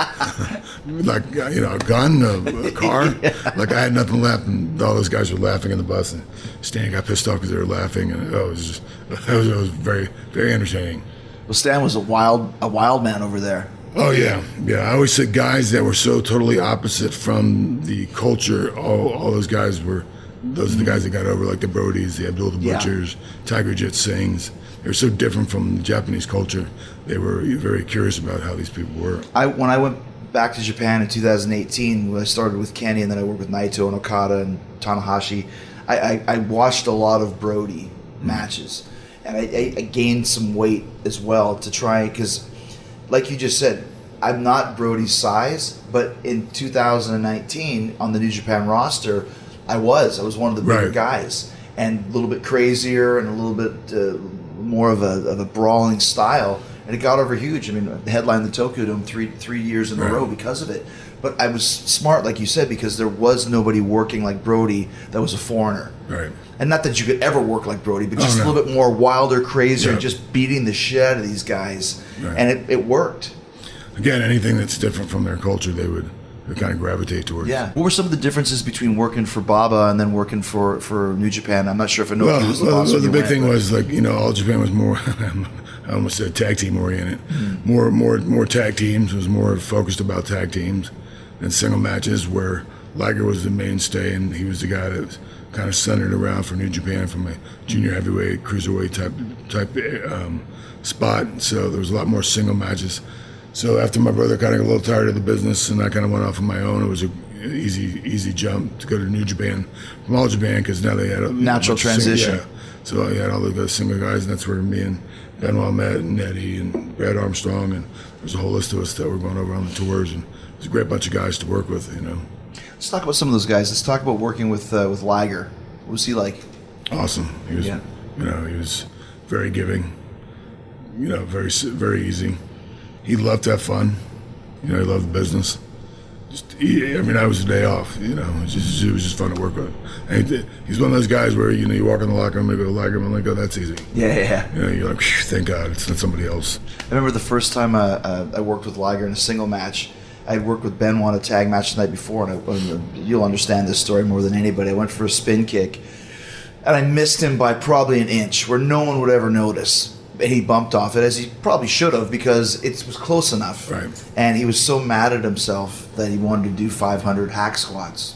Like, you know, a gun, a, a car. Yeah. Like I had nothing left, and all those guys were laughing in the bus, and Stan got pissed off because they were laughing, and oh, it was just, it was, it was very, very entertaining. Well, Stan was a wild, a wild man over there. Oh yeah, yeah. I always said guys that were so totally opposite from the culture. All, all those guys were, those are the guys that got over, like the Brodies, the Abdul the Butchers, yeah. Tiger Jet Singhs. They were so different from the Japanese culture. They were very curious about how these people were. I when I went back to Japan in two thousand eighteen, when I started with Kenny, and then I worked with Naito and Okada and Tanahashi. I, I, I watched a lot of Brody mm. matches, and I, I, I gained some weight as well to try because. Like you just said, I'm not Brody's size, but in two thousand nineteen on the New Japan roster, I was. I was one of the bigger right. guys, and a little bit crazier and a little bit uh, more of a of a brawling style, and it got over huge. I mean, I headlined the Tokyo Dome three three years in right. a row because of it. But I was smart, like you said, because there was nobody working like Brody that was a foreigner. Right. And not that you could ever work like Brody, but just oh, no. a little bit more wilder, crazier, yeah. and just beating the shit out of these guys. Right. And it, it worked. Again, anything that's different from their culture, they would, would kind of gravitate towards. Yeah. What were some of the differences between working for Baba and then working for, for New Japan? I'm not sure if I know well, if he was the well, boss. Well, the big went, thing but. was, like, you know, All Japan was more, I almost said tag team oriented. Mm-hmm. More, more, more tag teams. It was more focused about tag teams than single matches, where Liger was the mainstay, and he was the guy that was kind of centered around for New Japan from a junior heavyweight, cruiserweight type type um, spot. So there was a lot more single matches. So after my brother kind of got a little tired of the business, and I kind of went off on my own, it was a easy easy jump to go to New Japan from All Japan, because now they had a natural transition. Single, yeah. So I had all the single guys, and that's where me and Benoit met, and Eddie and Brad Armstrong, and there's a whole list of us that were going over on the tours, and it was a great bunch of guys to work with, you know. Let's talk about some of those guys. Let's talk about working with uh, with Liger. What was he like? Awesome. He was, yeah. you know, he was very giving. You know, very very easy. He loved to have fun. You know, he loved the business. Just, he, every night was a day off. You know, it was just, it was just fun to work with. And he, he's one of those guys where, you know, you walk in the locker room, they go Liger, and like, oh, that's easy. Yeah, yeah. You know, you're like, thank God, it's not somebody else. I remember the first time uh, uh, I worked with Liger in a single match. I had worked with Benoit a tag match the night before, and, I, and you'll understand this story more than anybody. I went for a spin kick, and I missed him by probably an inch, where no one would ever notice. And he bumped off it, as he probably should have, because it was close enough. Right. And he was so mad at himself that he wanted to do five hundred hack squats.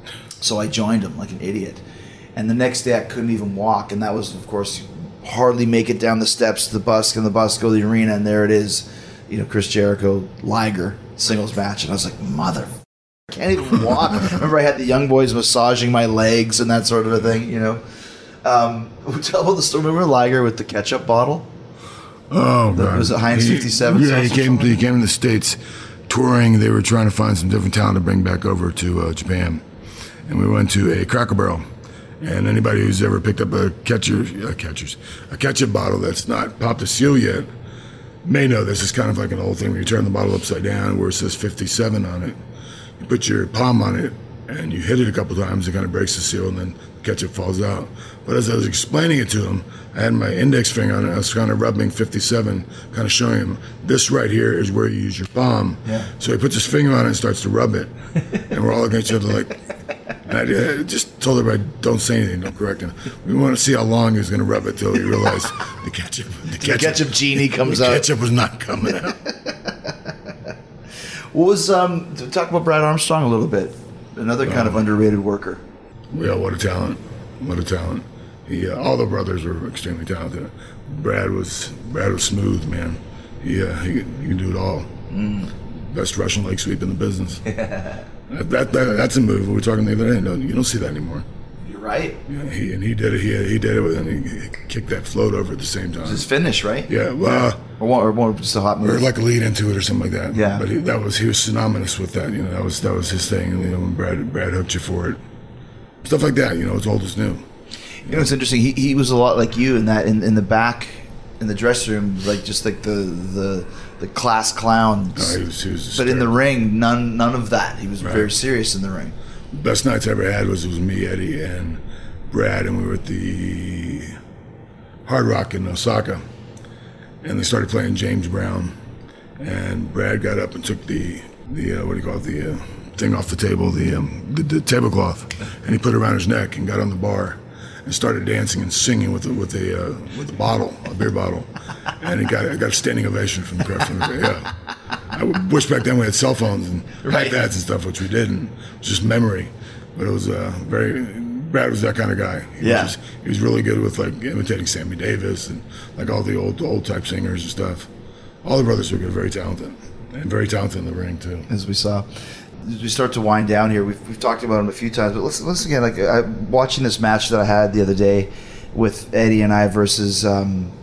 So I joined him like an idiot. And the next day I couldn't even walk, and that was, of course, hardly make it down the steps to the bus, and the bus go to the arena, and there it is, you know, Chris Jericho, Liger, singles match. And I was like, mother, I can't even walk. Remember, I had the young boys massaging my legs and that sort of a thing, you know. Um, tell about the story. Remember Liger with the ketchup bottle? Oh, the, God. Was it Heinz fifty-seven? Yeah, he came, he came to the States touring. They were trying to find some different talent to bring back over to uh, Japan. And we went to a Cracker Barrel. And anybody who's ever picked up a catcher, uh, catchers, a ketchup bottle that's not popped the seal yet may know this is kind of like an old thing where you turn the bottle upside down where it says fifty-seven on it. You put your palm on it, and you hit it a couple times, it kind of breaks the seal, and then the ketchup falls out. But as I was explaining it to him, I had my index finger on it. I was kind of rubbing fifty-seven, kind of showing him, this right here is where you use your palm. Yeah. So he puts his finger on it and starts to rub it. And we're all looking at each other like, and I, I just told everybody, don't say anything, don't correct him. We want to see how long he was going to rub it till he realized the ketchup, the ketchup, The ketchup genie comes the out. ketchup was not coming out. What was um? to Talk about Brad Armstrong a little bit. Another kind of underrated worker. Yeah, what a talent! What a talent! He, uh, all the brothers were extremely talented. Brad was Brad was smooth, man. He uh, he, he can do it all. Mm. Best Russian leg sweep in the business. that, that, that that's a move. We were talking the other day. No, you don't see that anymore. You're right. Yeah, he and he did it. He he did it, with, and he kicked that float over at the same time. His finish, right? Yeah, well, Or more, or more just a hot or move. like a lead into it or something like that. Yeah. But he, that was he was synonymous with that. You know, that was that was his thing. You know, when Brad Brad hooked you for it, stuff like that. You know, it's old as new. You know, it's interesting. He he was a lot like you in that in, in the back, in the dressing room, like just like the the the class clowns. No, he was, he was but in the terrible. ring, none none of that. He was Right. very serious in the ring. Best nights I ever had was it was me, Eddie, and Brad, and we were at the Hard Rock in Osaka, and they started playing James Brown, and Brad got up and took the the uh, what do you call it, the uh, thing off the table, the, um, the the tablecloth, and he put it around his neck and got on the bar and started dancing and singing with a, with a uh, with a bottle, a beer bottle, and he got I got a standing ovation from the crowd. From the, yeah, I wish back then we had cell phones and Right. iPads and stuff, which we didn't. It was just memory, but it was uh, very. Brad was that kind of guy. He Yeah. was just, he was really good with like imitating Sammy Davis and like all the old old type singers and stuff. All the brothers were good, very talented, and very talented in the ring too. As we saw, as we start to wind down here, we've, we've talked about him a few times, but let's let's again like I, watching this match that I had the other day with Eddie and I versus um,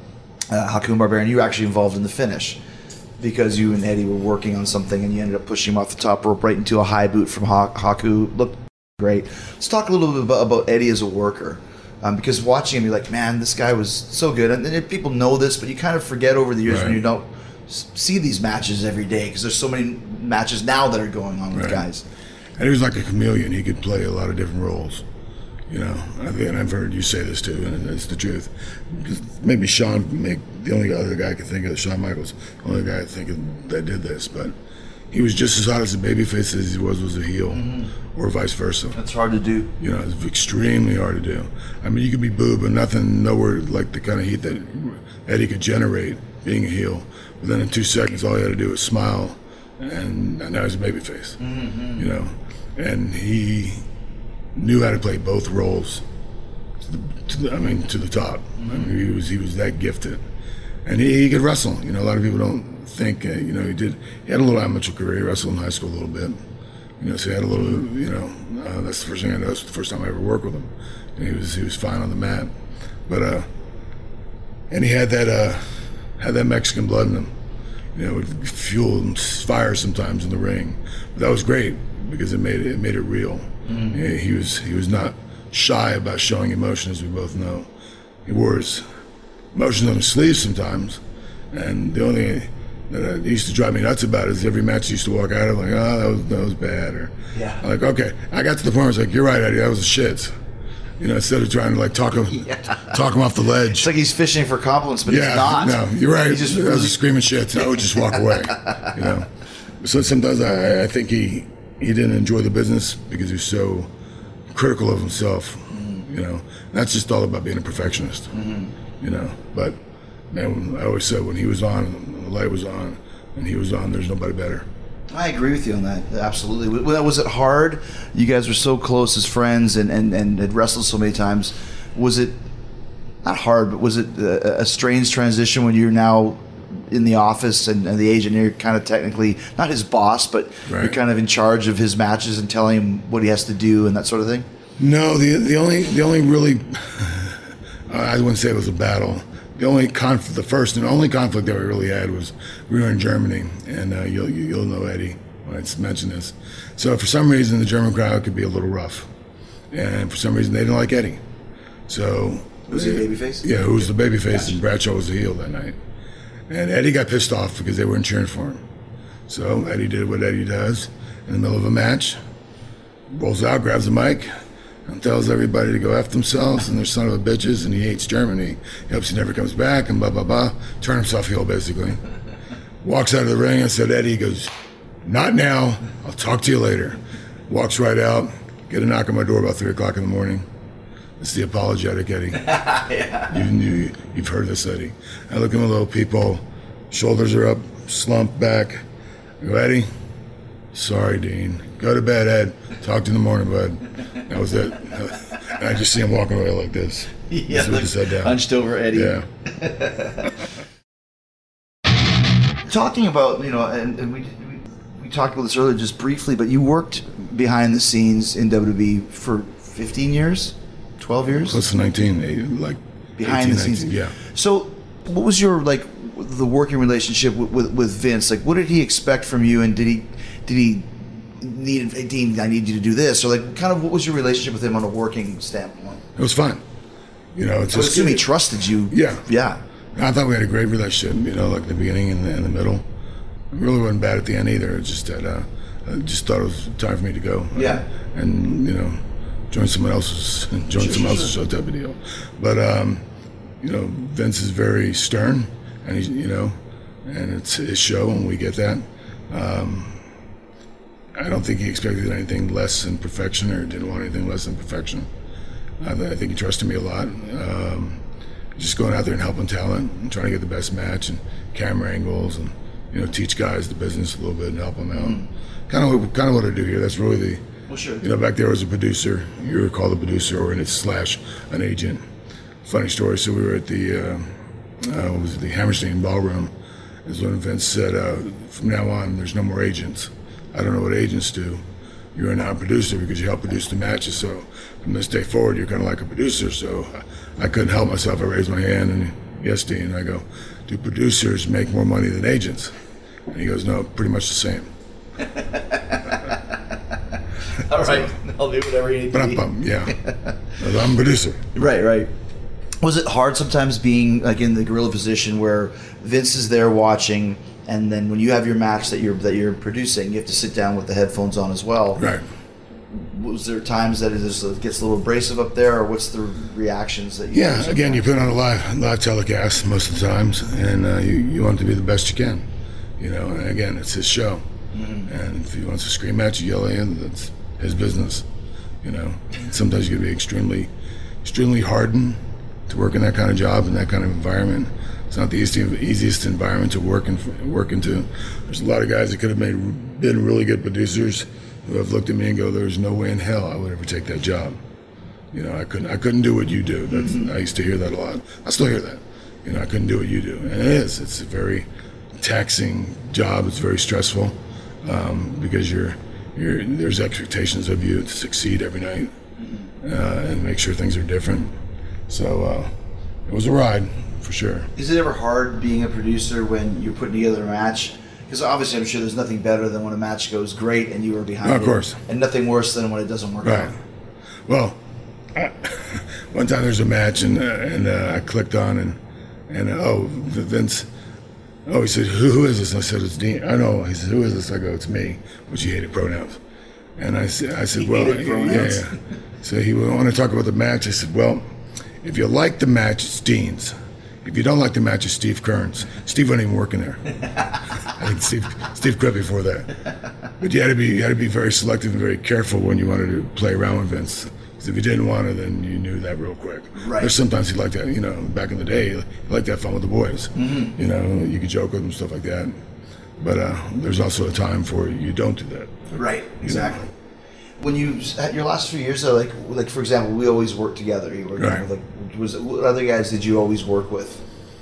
uh, Haku Barbarian. You were actually involved in the finish because you and Eddie were working on something, and you ended up pushing him off the top rope right into a high boot from ha- Haku. Looked great. Let's talk a little bit about, about Eddie as a worker. Um, because watching him, you're like, man, this guy was so good. And, and people know this, but you kind of forget over the years Right. when you don't s- see these matches every day because there's so many matches now that are going on with Right. guys. And he was like a chameleon. He could play a lot of different roles. You know, I think, and I've heard you say this too, and it's the truth. Maybe Shawn, make the only other guy I could think of, Shawn Michaels, the only guy I think of that did this, but he was just as hot as a babyface as he was was a heel, mm-hmm. or vice versa. That's hard to do. You know, it's extremely hard to do. I mean, you could be booed, but nothing, nowhere like the kind of heat that Eddie could generate being a heel. But then in two seconds, all he had to do was smile, and, and now he's a babyface. Mm-hmm. You know, and he knew how to play both roles. To the, to the, I mean, to the top. Mm-hmm. I mean, he was he was that gifted, and he, he could wrestle. You know, a lot of people don't think. Uh, you know, he did. He had a little amateur career. He wrestled in high school a little bit. You know, so he had a little. You know, uh, that's the first thing I know. That's the first time I ever worked with him. And he was he was fine on the mat, but uh, and he had that uh, had that Mexican blood in him. You know, it would fuel and fire sometimes in the ring. But that was great because it made it, it made it real. Mm-hmm. He, he was he was not shy about showing emotion, as we both know. He wore his emotions on his sleeves sometimes, and the only thing that used to drive me nuts about it is every match he used to walk out of like, oh, that was that was bad, or Yeah. I'm like, okay. I got to the point where I was like, you're right, Eddie, that was the shit. You know, instead of trying to like talk him Yeah. talk him off the ledge. It's like he's fishing for compliments, but Yeah, he's not. no, you're right. He just I was just screaming shit. So I would just walk away. You know, so sometimes I, I think he he didn't enjoy the business because he was so critical of himself. Mm-hmm. You know, that's just all about being a perfectionist. Mm-hmm. You know, but man, I always said when he was on, when the light was on, and he was on, there's nobody better. I agree with you on that. Absolutely. Was was it hard? You guys were so close as friends and, and, and had wrestled so many times. Was it not hard, but was it a, a strange transition when you're now in the office and, and the agent, you're kind of technically not his boss, but Right. you're kind of in charge of his matches and telling him what he has to do and that sort of thing? No, the the only the only really I wouldn't say it was a battle. The only conflict, the first and only conflict that we really had was we were in Germany, and uh, you'll you'll know Eddie when I mention this. So for some reason, the German crowd could be a little rough, and for some reason they didn't like Eddie. So Was he a babyface? Yeah, who was the babyface, and Bradshaw was the heel that night. And Eddie got pissed off because they weren't cheering for him. So Eddie did what Eddie does in the middle of a match, rolls out, grabs the mic, and tells everybody to go F themselves and they're son of a bitches, and he hates Germany. He hopes he never comes back, and blah, blah, blah. Turn himself heel, basically. Walks out of the ring. I said, Eddie, he goes, not now. I'll talk to you later. Walks right out. Get a knock on my door about three o'clock in the morning. It's the apologetic Eddie. Yeah. You knew, you've heard this, Eddie. I look at my little peephole. Shoulders are up, slumped back. I go, Eddie, sorry, Dean. Go to bed, Ed. Talk to you in the morning, bud. That was it. And I just see him walking away like this. Yeah, like his head down. Hunched over Eddie. Yeah. Talking about, you know, and, and we, we we talked about this earlier just briefly, but you worked behind the scenes in W W E for fifteen years, twelve years? Close to nineteen, eight, like behind eighteen, the scenes. nineteen, yeah. So what was your, like, the working relationship with, with, with Vince? Like, what did he expect from you, and did he, did he need, hey, Dean, I need you to do this? Or, like, kind of what was your relationship with him on a working standpoint? It was fun. You know, it's I would just, assume he trusted you. Yeah. Yeah. I thought we had a great relationship, you know, like the beginning and the, and the middle. It really wasn't bad at the end either. It's just that uh, I just thought it was time for me to go. Yeah. And, you know, join someone else's, join Sure, someone sure, else's sure. show type of deal. But, um, you know, Vince is very stern, and he's, you know, and it's his show, and we get that. Um, I don't think he expected anything less than perfection, or didn't want anything less than perfection. I, I think he trusted me a lot. Um, just going out there and helping talent and trying to get the best match and camera angles and, you know, teach guys the business a little bit and help them out. Mm-hmm. Kind of, kind of what I do here. That's really the, well, sure. You know, back there as a producer, you were called a producer or in it slash an agent. Funny story. So we were at the, uh, uh, what was it, the Hammerstein Ballroom. Is when Vince said, uh, from now on, there's no more agents. I don't know what agents do. You're now a producer because you help produce the matches. So from this day forward, you're kind of like a producer. So I couldn't help myself. I raised my hand and, yes, Dean. I go, do producers make more money than agents? And he goes, no, pretty much the same. All right, I'll do whatever you need But to I'm, be. I'm, yeah, I'm a producer. Right, right. Was it hard sometimes being like in the gorilla position where Vince is there watching, and then when you have your match that you're that you're producing, you have to sit down with the headphones on as well? Right. Was there times that it is, it gets a little abrasive up there, or what's the reactions that you? Yeah, again, you put on a live live telecast most of the times, and uh, you you want it to be the best you can. You know, and again, it's his show, mm-hmm. and if he wants to scream at you, yell at you, that's his business. You know, sometimes you can be extremely, extremely hardened to work in that kind of job in that kind of environment. It's not the easiest, easiest environment to work in, work into. There's a lot of guys that could have made been really good producers who have looked at me and go, "There's no way in hell I would ever take that job." You know, I couldn't. I couldn't do what you do. That's, mm-hmm. I used to hear that a lot. I still hear that. You know, I couldn't do what you do, and it is. It's a very taxing job. It's very stressful um, because you're, you're there's expectations of you to succeed every night uh, and make sure things are different. So uh, it was a ride, for sure. Is it ever hard being a producer when you're putting together a match? Because obviously I'm sure there's nothing better than when a match goes great and you are behind oh, it. Of course. And nothing worse than when it doesn't work right. out. Well, I, one time there's a match and uh, and uh, I clicked on and, and uh, oh, Vince, oh, he said, who, who is this? And I said, it's Dean. I know. He said, who is this? I go, it's me, which he hated pronouns. And I said, I said, He well, hated pronouns? yeah, yeah. So he wanted to talk about the match. I said, well, if you like the match, it's Dean's. If you don't like the match, it's Steve Kearns. Steve wasn't even working there. I think Steve Steve quit before that. But you had to be you had to be very selective and very careful when you wanted to play around with Vince. Because if you didn't want to, then you knew that real quick. Right. There's sometimes he liked that. You know, back in the day, he liked to have fun with the boys. Mm-hmm. You know, you could joke with them, stuff like that. But uh, there's also a time for you don't do that. Right. Exactly. You know? When you had your last few years, though, like like for example, we always worked together. You worked right. with, like, was it, what other guys did you always work with?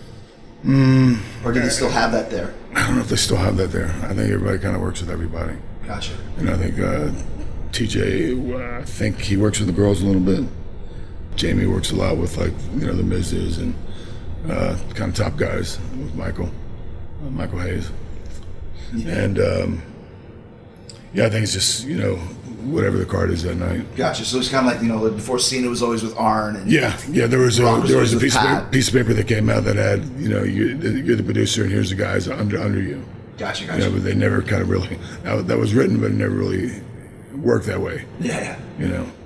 Mm, or do they still have that there? I don't know if they still have that there. I think everybody kind of works with everybody. Gotcha. And I think uh, T J, I think he works with the girls a little bit. Jamie works a lot with, like, you know, the Miz's and uh, kind of top guys with Michael, uh, Michael Hayes. Yeah. And um, yeah, I think it's just, you know, whatever the card is that night. Gotcha. So it's kind of like, you know, like before Cena was always with Arn. And yeah, yeah. There was a Rock was there was a always piece with of, Pat. paper, piece of paper that came out that had, you know, you, you're the producer and here's the guys under under you. Gotcha, gotcha. You know, but they never kind of really, that, that was written, but it never really worked that way. Yeah, yeah. You know.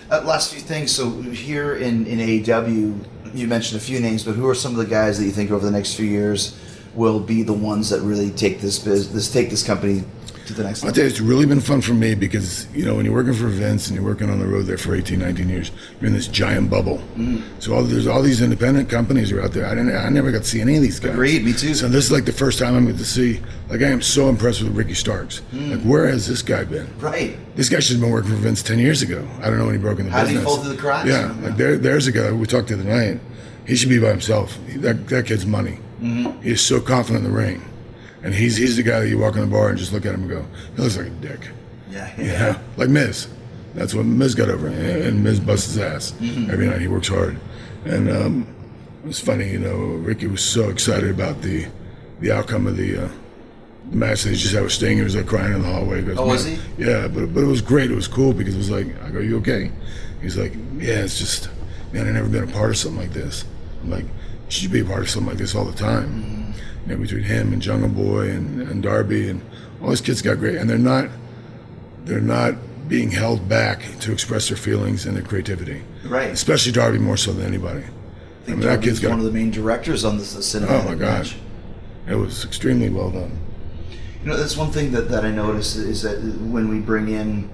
Uh, last few things. So here in, in A E W, you mentioned a few names, but who are some of the guys that you think over the next few years will be the ones that really take this business, take this company to the next level? I'll tell you, it's really been fun for me because, you know, when you're working for Vince and you're working on the road there for eighteen, nineteen years, you're in this giant bubble. Mm. So all, there's all these independent companies are out there. I didn't, I never got to see any of these guys. Agreed, me too. So this is like the first time I'm going to see, like, I am so impressed with Ricky Starks. Mm. Like, where has this guy been? Right. This guy should have been working for Vince ten years ago. I don't know when he broke in the How business. How did he fall through the cracks? Yeah, like there, there's a guy we talked to the other night. He should be by himself. He, that, that kid's money. Mm-hmm. He is so confident in the ring. And he's he's the guy that you walk in the bar and just look at him and go, he looks like a dick. Yeah, yeah. You know? Like Miz. That's what Miz got over. And, and Miz busts his ass. Mm-hmm. Every night he works hard. And um, it was funny, you know, Ricky was so excited about the the outcome of the, uh, the match that he just had with Sting. He was like crying in the hallway. He goes, oh, was he? Yeah, but, but it was great. It was cool because it was like, I go, you okay? He's like, yeah, it's just, man, I've never been a part of something like this. I'm like, you should be a part of something like this all the time. Mm-hmm. You know, between him and Jungle Boy and, and Darby and all these kids got great, and they're not they're not being held back to express their feelings and their creativity. Right. Especially Darby more so than anybody. I think I mean, Darby that kid's was got one of the main directors on this cinematic Oh my match. gosh, it was extremely well done. You know, that's one thing that, that I noticed is that when we bring in.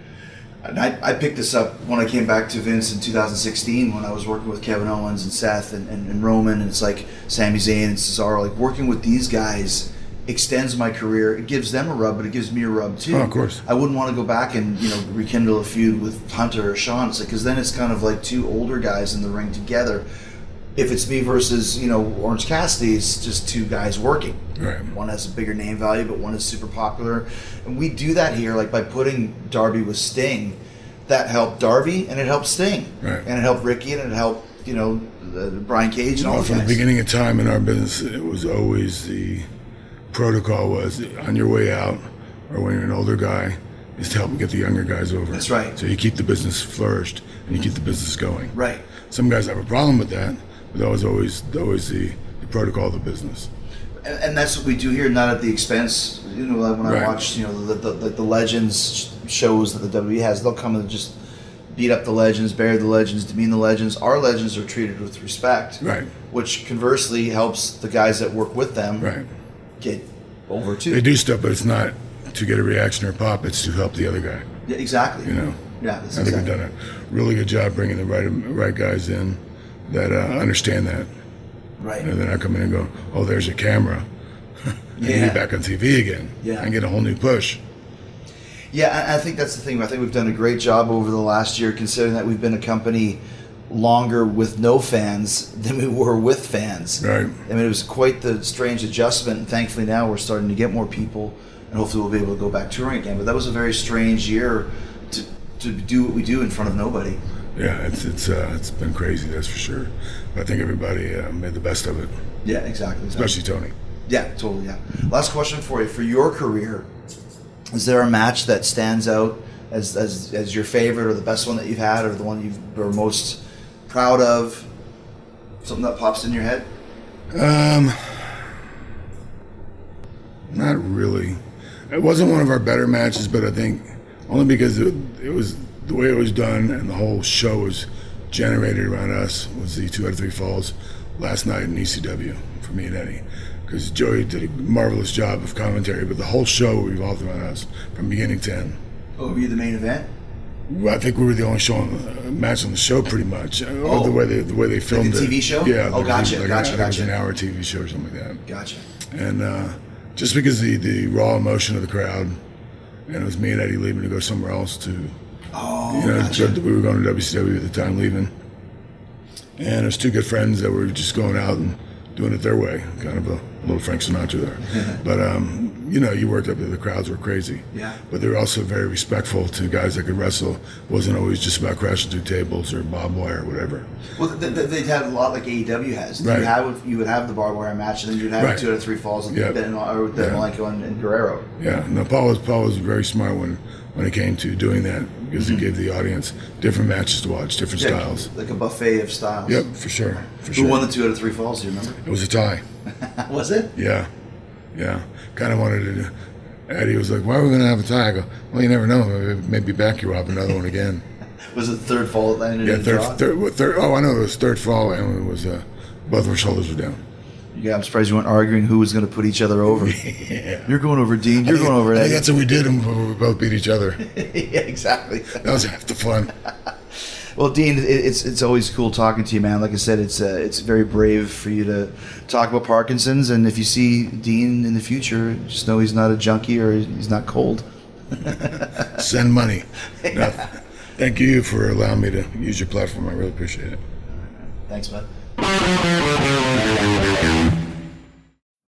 And I, I picked this up when I came back to Vince in two thousand sixteen when I was working with Kevin Owens and Seth and, and, and Roman, and it's like Sami Zayn and Cesaro. Like, working with these guys extends my career. It gives them a rub, but it gives me a rub too. Oh, of course. I wouldn't want to go back and, you know, rekindle a feud with Hunter or Shawn, because then it's kind of like two older guys in the ring together. If it's me versus, you know, Orange Cassidy, it's just two guys working. Right. One has a bigger name value, but one is super popular. And we do that here, like by putting Darby with Sting. That helped Darby, and it helped Sting. Right. And it helped Ricky, and it helped, you know, uh, Brian Cage and all well, the from guys. the beginning of time in our business, it was always the protocol was on your way out, or when you're an older guy, is to help get the younger guys over. That's right. So you keep the business flourished, and you keep the business going. Right. Some guys have a problem with that, but that was always always the, the protocol of the business. And, and that's what we do here, not at the expense. You know, like when I Right. watch, you know, the the, the the Legends shows that the W W E has, they'll come and just beat up the legends, bury the legends, demean the legends. Our legends are treated with respect. Right. Which conversely helps the guys that work with them Right. get over too. They do stuff, but it's not to get a reaction or a pop. It's to help the other guy. Yeah, exactly. You know. Yeah, that's I think exactly. we've done a really good job bringing the right right guys in that uh, understand that. Right. And they're not coming in and going, oh, there's your camera. And Yeah. you're back on T V again. Yeah. And get a whole new push. Yeah, I I think that's the thing. I think we've done a great job over the last year, considering that we've been a company longer with no fans than we were with fans. Right. I mean, it was quite the strange adjustment, and thankfully now we're starting to get more people, and hopefully we'll be able to go back touring again. But that was a very strange year to to do what we do in front of nobody. Yeah, it's it's uh, it's been crazy, that's for sure. But I think everybody uh, made the best of it, Yeah, exactly. exactly. especially Tony. Yeah, totally. Yeah. Last question for you: for your career, is there a match that stands out as as as your favorite, or the best one that you've had, or the one you are most proud of? Something that pops in your head? Um, not really. It wasn't one of our better matches, but I think only because it, it was the way it was done and the whole show was generated around us was the two out of three falls last night in E C W for me and Eddie. Because Joey did a marvelous job of commentary, but the whole show revolved around us from beginning to end. Oh, were you the main event? Well, I think we were the only show on the, uh, match on the show, pretty much. Oh, Oh. the way they the way they filmed the it. T V show? Yeah. Oh, like, gotcha, Like, gotcha, I think it was gotcha. an hour T V show or something like that. Gotcha. And uh, just because the the raw emotion of the crowd, and it was me and Eddie leaving to go somewhere else to, Oh, you know, gotcha. to- we were going to W C W at the time, leaving. And it was two good friends that were just going out and doing it their way, kind of a little Frank Sinatra there. But, um, you know, you worked up there, the crowds were crazy. Yeah. But they were also very respectful to guys that could wrestle. It wasn't always just about crashing through tables or barbed wire or whatever. Well, th- th- they had a lot like A E W has. Right. You, have, you would have the barbed wire match, and then you'd have Right. two out of three falls with Yep. Ben, or with Yeah. Malenko and, and Guerrero. Yeah, no, Paul was Paul was very smart when, when it came to doing that because he gave the audience different matches to watch, different Yeah, styles. like a buffet of styles. Yep, for sure, for Who sure. won the two out of three falls? Do you remember? It was a tie. Was it? Yeah, yeah. Kind of wanted to. do Eddie was like, "Why are we going to have a tie?" I go, "Well, you never know. Maybe back you up another one again." Was it third fall that ended Yeah, in a third, draw? third, third. Oh, I know it was third fall, and it was uh, both of our shoulders were down. Yeah, I'm surprised you weren't arguing who was going to put each other over. Yeah. You're going over Dean. You're I think, going over I Eddie. think that's what we did, and we both beat each other. Yeah, exactly. That was half the fun. Well, Dean, it- it's it's always cool talking to you, man. Like I said, it's uh, it's very brave for you to talk about Parkinson's, and if you see Dean in the future, just know he's not a junkie or he's not cold. Send money. No, thank you for allowing me to use your platform. I really appreciate it. Thanks, man.